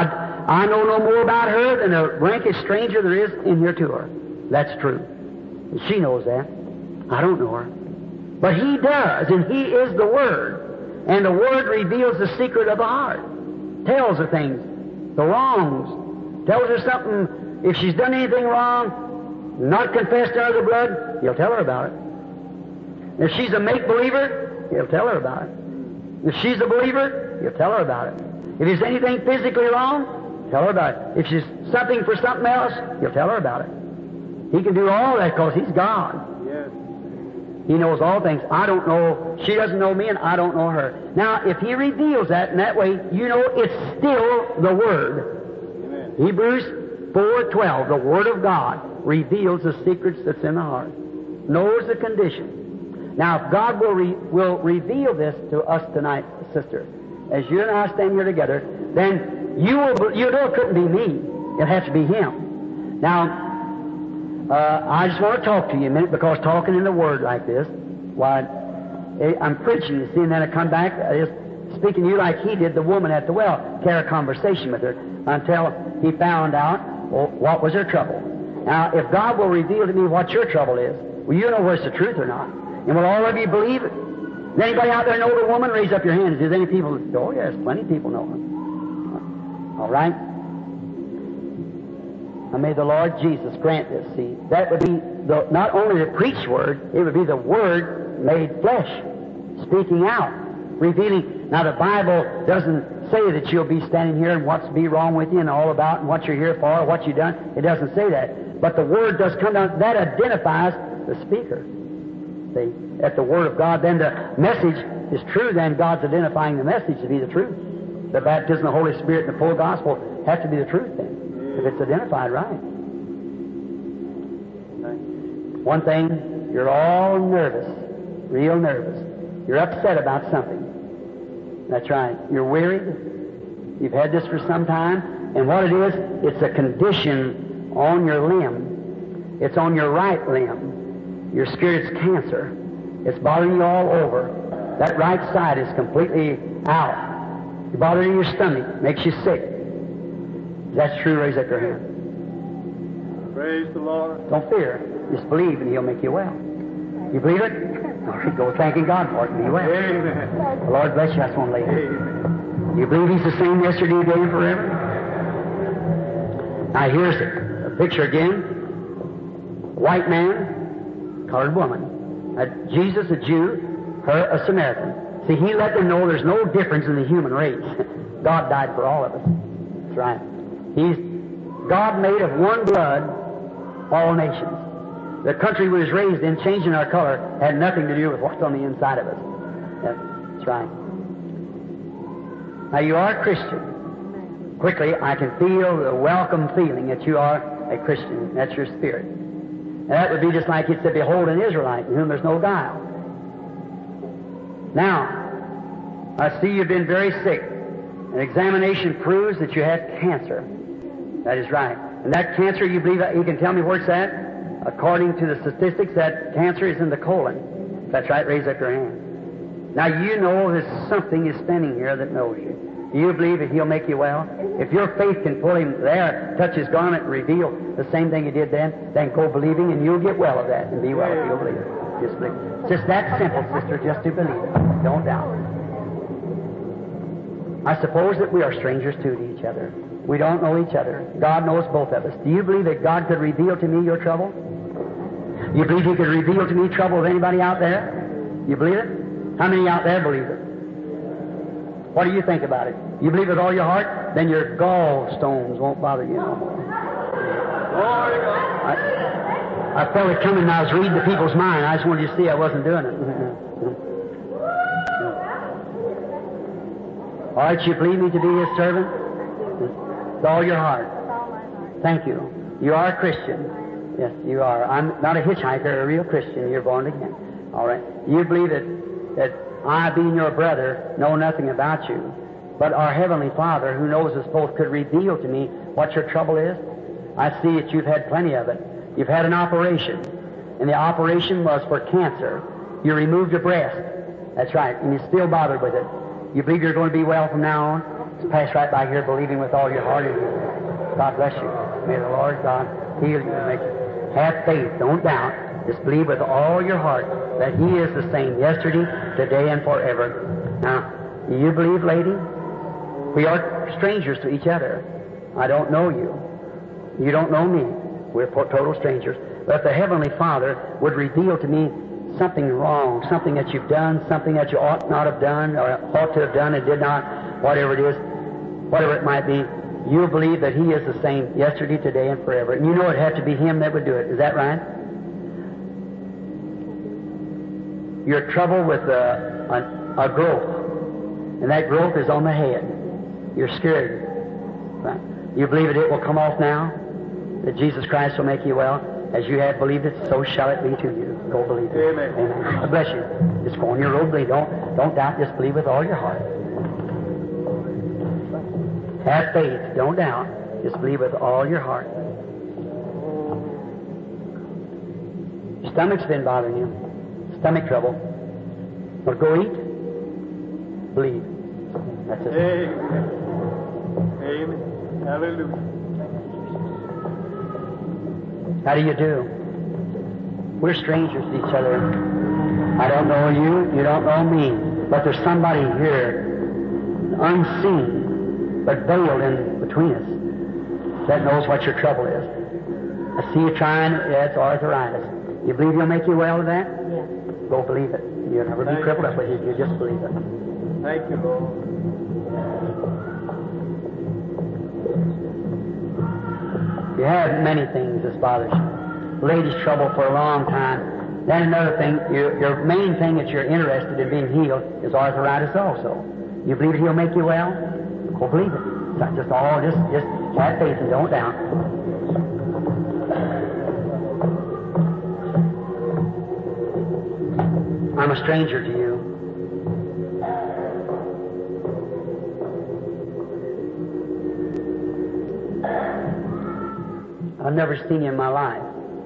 I know no more about her than the rankest stranger there is in here to her. That's true. And she knows that. I don't know her. But he does, and he is the Word. And the Word reveals the secret of the heart. Tells her things, the wrongs. Tells her something, if she's done anything wrong, not confessed under the blood, he'll tell her about it. If she's a make-believer, he'll tell her about it. If she's a believer, he'll tell her about it. If there's anything physically wrong, tell her about it. If she's something for something else, he'll tell her about it. He can do all that because he's God. Yes. He knows all things. I don't know, she doesn't know me, and I don't know her. Now, if he reveals that in that way, you know it's still the Word. Amen. Hebrews 4:12, the Word of God reveals the secrets that's in the heart. Knows the condition. Now, if God will reveal this to us tonight, sister, as you and I stand here together, then you know it couldn't be me. It'll have to be him. Now, I just want to talk to you a minute, because talking in the Word like this, why, I'm preaching, you see, and then I come back, just speaking to you like he did the woman at the well, carry a conversation with her until he found out what was her trouble. Now, if God will reveal to me what your trouble is, will you know whether it's the truth or not? And will all of you believe it? Does anybody out there know the woman? Raise up your hands. Does any people? Oh, yes, plenty of people know her. All right? And may the Lord Jesus grant this. See, that would be not only the preached Word, it would be the Word made flesh, speaking out, revealing. Now, the Bible doesn't say that you'll be standing here and what's be wrong with you and all about and what you're here for, what you've done. It doesn't say that. But the Word does come down. That identifies the speaker. See, at the Word of God, then the message is true, then God's identifying the message to be the truth. The baptism of the Holy Spirit and the full gospel have to be the truth then, if it's identified right. One thing, you're all nervous, real nervous. You're upset about something. That's right. You're wearied. You've had this for some time. And what it is, it's a condition on your limb. It's on your right limb. You're scared it's cancer. It's bothering you all over. That right side is completely out. You're bothering your stomach. Makes you sick. If that's true, raise up your hand. Praise the Lord. Don't fear. Just believe and He'll make you well. You believe it? All right, go thanking God for it and be well. Amen. The Lord bless you. That's one lady. Amen. You believe He's the same yesterday, today, and forever? Now here's a picture again. White man, colored woman. Jesus, a Jew, her, a Samaritan. See, He let them know there's no difference in the human race. God died for all of us. That's right. God made of one blood all nations. The country we was raised in, changing our color, had nothing to do with what's on the inside of us. That's right. Now, you are a Christian. Quickly, I can feel the welcome feeling that you are a Christian. That's your spirit. And that would be just like it said, behold an Israelite in whom there's no guile. Now, I see you've been very sick. An examination proves that you have cancer. That is right. And that cancer, you believe, you can tell me where it's at? According to the statistics, that cancer is in the colon. If that's right, raise up your hand. Now, you know that something is standing here that knows you. Do you believe that He'll make you well? If your faith can pull Him there, touch His garment and reveal the same thing you did then go believing, and you'll get well of that and be well if you'll believe it. Just believe it. It's just that simple, sister, just to believe it. Don't doubt. I suppose that we are strangers too to each other. We don't know each other. God knows both of us. Do you believe that God could reveal to me your trouble? You believe He could reveal to me trouble of anybody out there? You believe it? How many out there believe it? What do you think about it? You believe with all your heart? Then your gallstones won't bother you no more. I felt it coming when I was reading the people's mind. I just wanted you to see I wasn't doing it. All right, you believe me to be His servant? With all your heart. Thank you. You are a Christian. Yes, you are. I'm not a hitchhiker, a real Christian. You're born again. All right. You believe that I, being your brother, know nothing about you, but our Heavenly Father, who knows us both, could reveal to me what your trouble is? I see that you've had plenty of it. You've had an operation, and the operation was for cancer. You removed your breast. That's right, and you're still bothered with it. You believe you're going to be well from now on? Just pass right by here believing with all your heart. God bless you. May the Lord God heal you and make you. Have faith. Don't doubt. Just believe with all your heart that He is the same yesterday, today, and forever. Now, do you believe, lady? We are strangers to each other. I don't know you. You don't know me. We're total strangers. But if the Heavenly Father would reveal to me something wrong, something that you've done, something that you ought not have done, or ought to have done and did not, whatever it is, whatever it might be, you'll believe that He is the same yesterday, today, and forever. And you know it had to be Him that would do it. Is that right? You're trouble with a growth, and that growth is on the head. You're scared. Right? You believe that it will come off now? That Jesus Christ will make you well? As you have believed it, so shall it be to you. Go believe it. Amen. Amen. God bless you. Just go on your road, believe. Don't doubt. Just believe with all your heart. Have faith. Don't doubt. Just believe with all your heart. Your stomach's been bothering you. Stomach trouble. Well, go eat. Believe. That's it. Amen. Amen. Hallelujah. How do you do? We're strangers to each other. I don't know you. You don't know me. But there's somebody here, unseen, but veiled in between us, that knows what your trouble is. I see you trying. Yeah, it's arthritis. You believe He'll make you well of that? Yes. Go believe it. You'll never be crippled up with it. You just believe it. Thank you, Lord. You have many things that bothers you. Ladies' trouble for a long time. Then another thing, your main thing that you're interested in being healed is arthritis also. You believe He'll make you well? Go believe it. It's not just all, just have faith and don't doubt. I'm a stranger to you. I've never seen you in my life.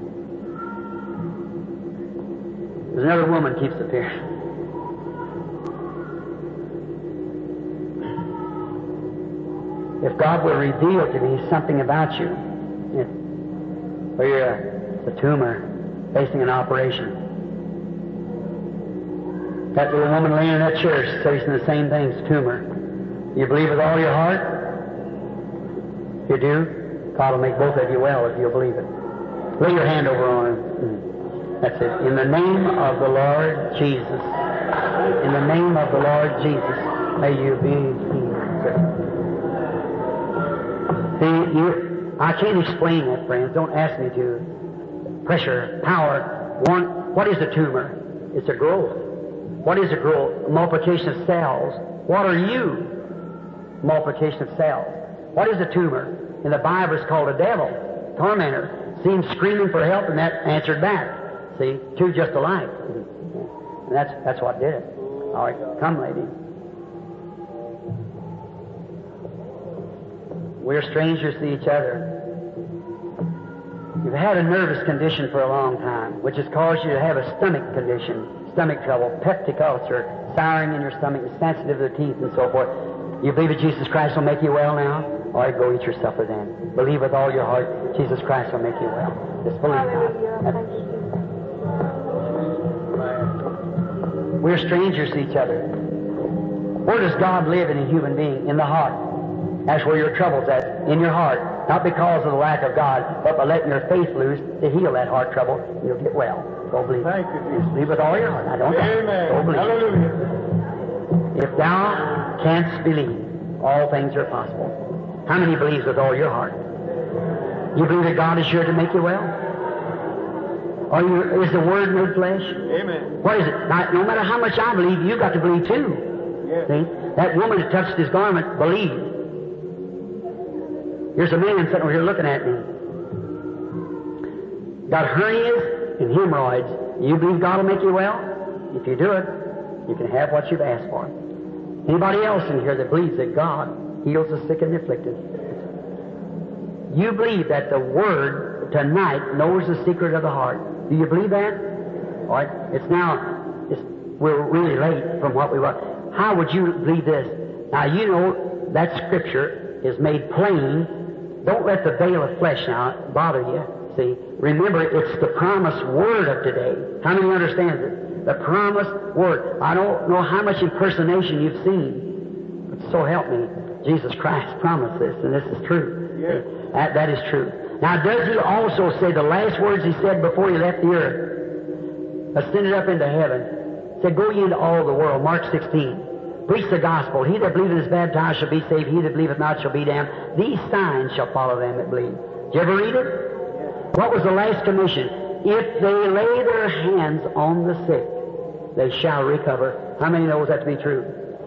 There's another woman keeps appearing. If God will reveal to me something about you, or you're a tumor facing an operation. That little woman laying in that chair is facing the same thing, it's a tumor. You believe with all your heart? You do? God will make both of you well if you'll believe it. Lay your hand over on him. That's it. In the name of the Lord Jesus. In the name of the Lord Jesus, may you be healed. See, I can't explain that, friends. Don't ask me to. Pressure, power. What is a tumor? It's a growth. What is a growth? A multiplication of cells. What are you? Multiplication of cells. What is a tumor? In the Bible, it's called a devil. tormentor. See him screaming for help, and that answered back. See, two just alike. And that's what did it. All right, come, lady. We're strangers to each other. You've had a nervous condition for a long time, which has caused you to have a stomach condition, stomach trouble, peptic ulcer, souring in your stomach, sensitive to the teeth, and so forth. You believe that Jesus Christ will make you well now? All right, go eat your supper then. Believe with all your heart, Jesus Christ will make you well. Just believe now. We're strangers to each other. Where does God live in a human being? In the heart. That's where your trouble's at, in your heart. Not because of the lack of God, but by letting your faith loose to heal that heart trouble, you'll get well. Go believe. Thank you, Jesus. Just believe with all your heart. I don't know. Amen. Go believe. Hallelujah. If thou canst believe, all things are possible. How many believes with all your heart? You believe that God is sure to make you well? Is the Word made flesh? Amen. What is it? Now, no matter how much I believe, you've got to believe too. Yes. See? That woman that touched his garment believed. Here's a man sitting over here looking at me. Got hernias and hemorrhoids. You believe God will make you well? If you do it, you can have what you've asked for. Anybody else in here that believes that God heals the sick and the afflicted? You believe that the Word tonight knows the secret of the heart. Do you believe that? All right. We're really late from what we were. How would you believe this? Now, you know that Scripture is made plain. Don't let the veil of flesh now bother you. See, remember, it's the promised Word of today. How many understands it? The promised Word. I don't know how much impersonation you've seen, but so help me, Jesus Christ promised this, and this is true. Yes. That is true. Now, does He also say the last words He said before He left the earth? Ascended up into heaven. Said, go ye into all the world. Mark 16. Preach the gospel. He that believeth and is baptized shall be saved. He that believeth not shall be damned. These signs shall follow them that believe. Did you ever read it? What was the last commission? If they lay their hands on the sick, they shall recover. How many knows that to be true?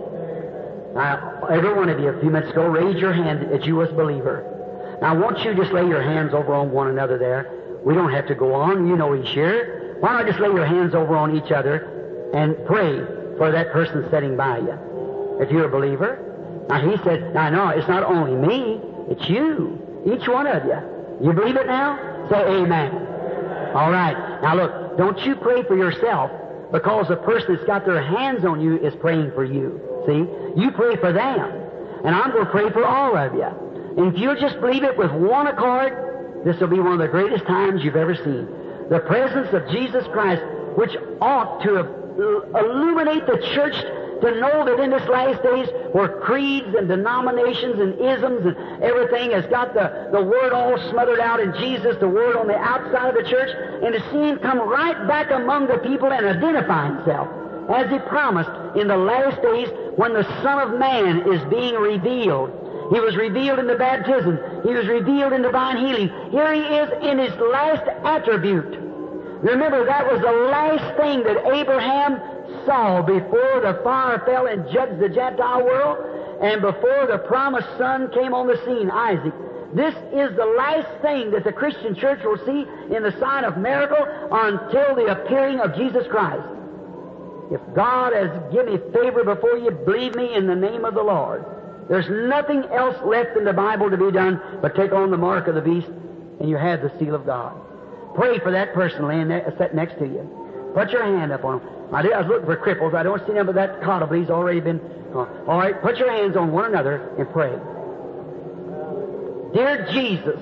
Now, every one of you, a few minutes ago, raised your hand that you was a believer. Now, won't you just lay your hands over on one another there? We don't have to go on. You know He's here. Why not just lay your hands over on each other and pray for that person sitting by you, if you're a believer? Now, He said, now, no, it's not only me, it's you, each one of you. You believe it now? Say amen. All right. Now, look, don't you pray for yourself, because the person that's got their hands on you is praying for you. See? You pray for them, and I'm going to pray for all of you. And if you'll just believe it with one accord, this will be one of the greatest times you've ever seen. The presence of Jesus Christ, which ought to illuminate the church to know that in this last days, where creeds and denominations and isms and everything has got the Word all smothered out in Jesus, the Word on the outside of the church, and to see Him come right back among the people and identify Himself, as He promised in the last days when the Son of Man is being revealed. He was revealed in the baptism. He was revealed in divine healing. Here He is in His last attribute. Remember, that was the last thing that Abraham saw before the fire fell and judged the Gentile world, and before the promised son came on the scene, Isaac. This is the last thing that the Christian church will see in the sign of miracle until the appearing of Jesus Christ. If God has given me favor before you, believe me in the name of the Lord. There's nothing else left in the Bible to be done but take on the mark of the beast, and you have the seal of God. Pray for that person laying there, sitting next to you. Put your hand up on them. I was looking for cripples. I don't see them, but that cotable, he's already been... all right, put your hands on one another and pray. Dear Jesus,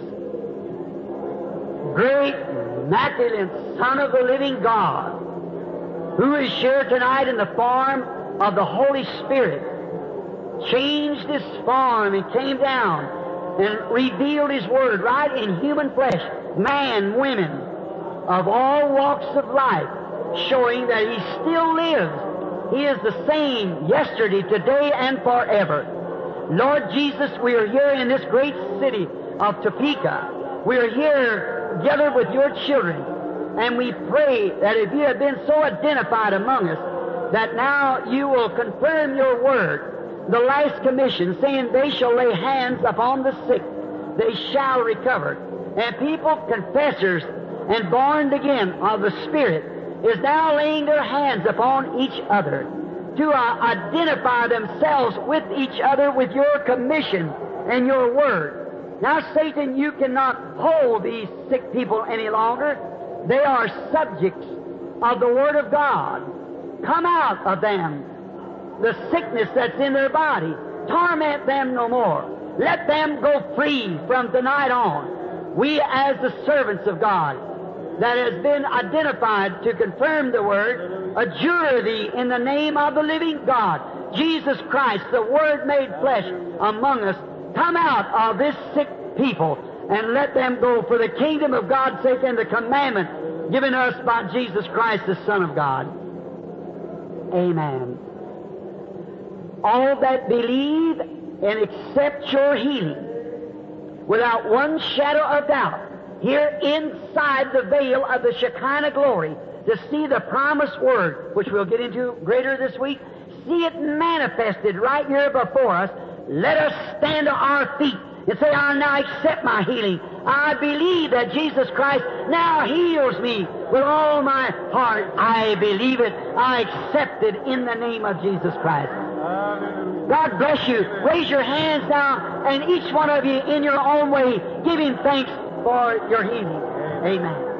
great, immaculate Son of the living God, who is here tonight in the form of the Holy Spirit, changed His form and came down and revealed His Word right in human flesh, man, women, of all walks of life, showing that He still lives. He is the same yesterday, today, and forever. Lord Jesus, we are here in this great city of Topeka. We are here gathered with Your children, and we pray that if You have been so identified among us, that now You will confirm Your Word, the last commission, saying, they shall lay hands upon the sick, they shall recover. And people, confessors and born again of the Spirit, is now laying their hands upon each other to identify themselves with each other with your commission and your word. Now, Satan, you cannot hold these sick people any longer. They are subjects of the Word of God. Come out of them, the sickness that's in their body. Torment them no more. Let them go free from tonight on. We, as the servants of God, that has been identified to confirm the Word, adjure thee in the name of the living God, Jesus Christ, the Word made flesh among us. Come out of this sick people and let them go for the kingdom of God's sake and the commandment given us by Jesus Christ, the Son of God. Amen. All that believe and accept your healing without one shadow of doubt, here inside the veil of the Shekinah glory, to see the promised Word, which we'll get into greater this week, see it manifested right here before us. Let us stand to our feet and say, I now accept my healing. I believe that Jesus Christ now heals me with all my heart. I believe it. I accept it in the name of Jesus Christ. God bless you. Raise your hands now, and each one of you in your own way, give Him thanks for your healing. Amen.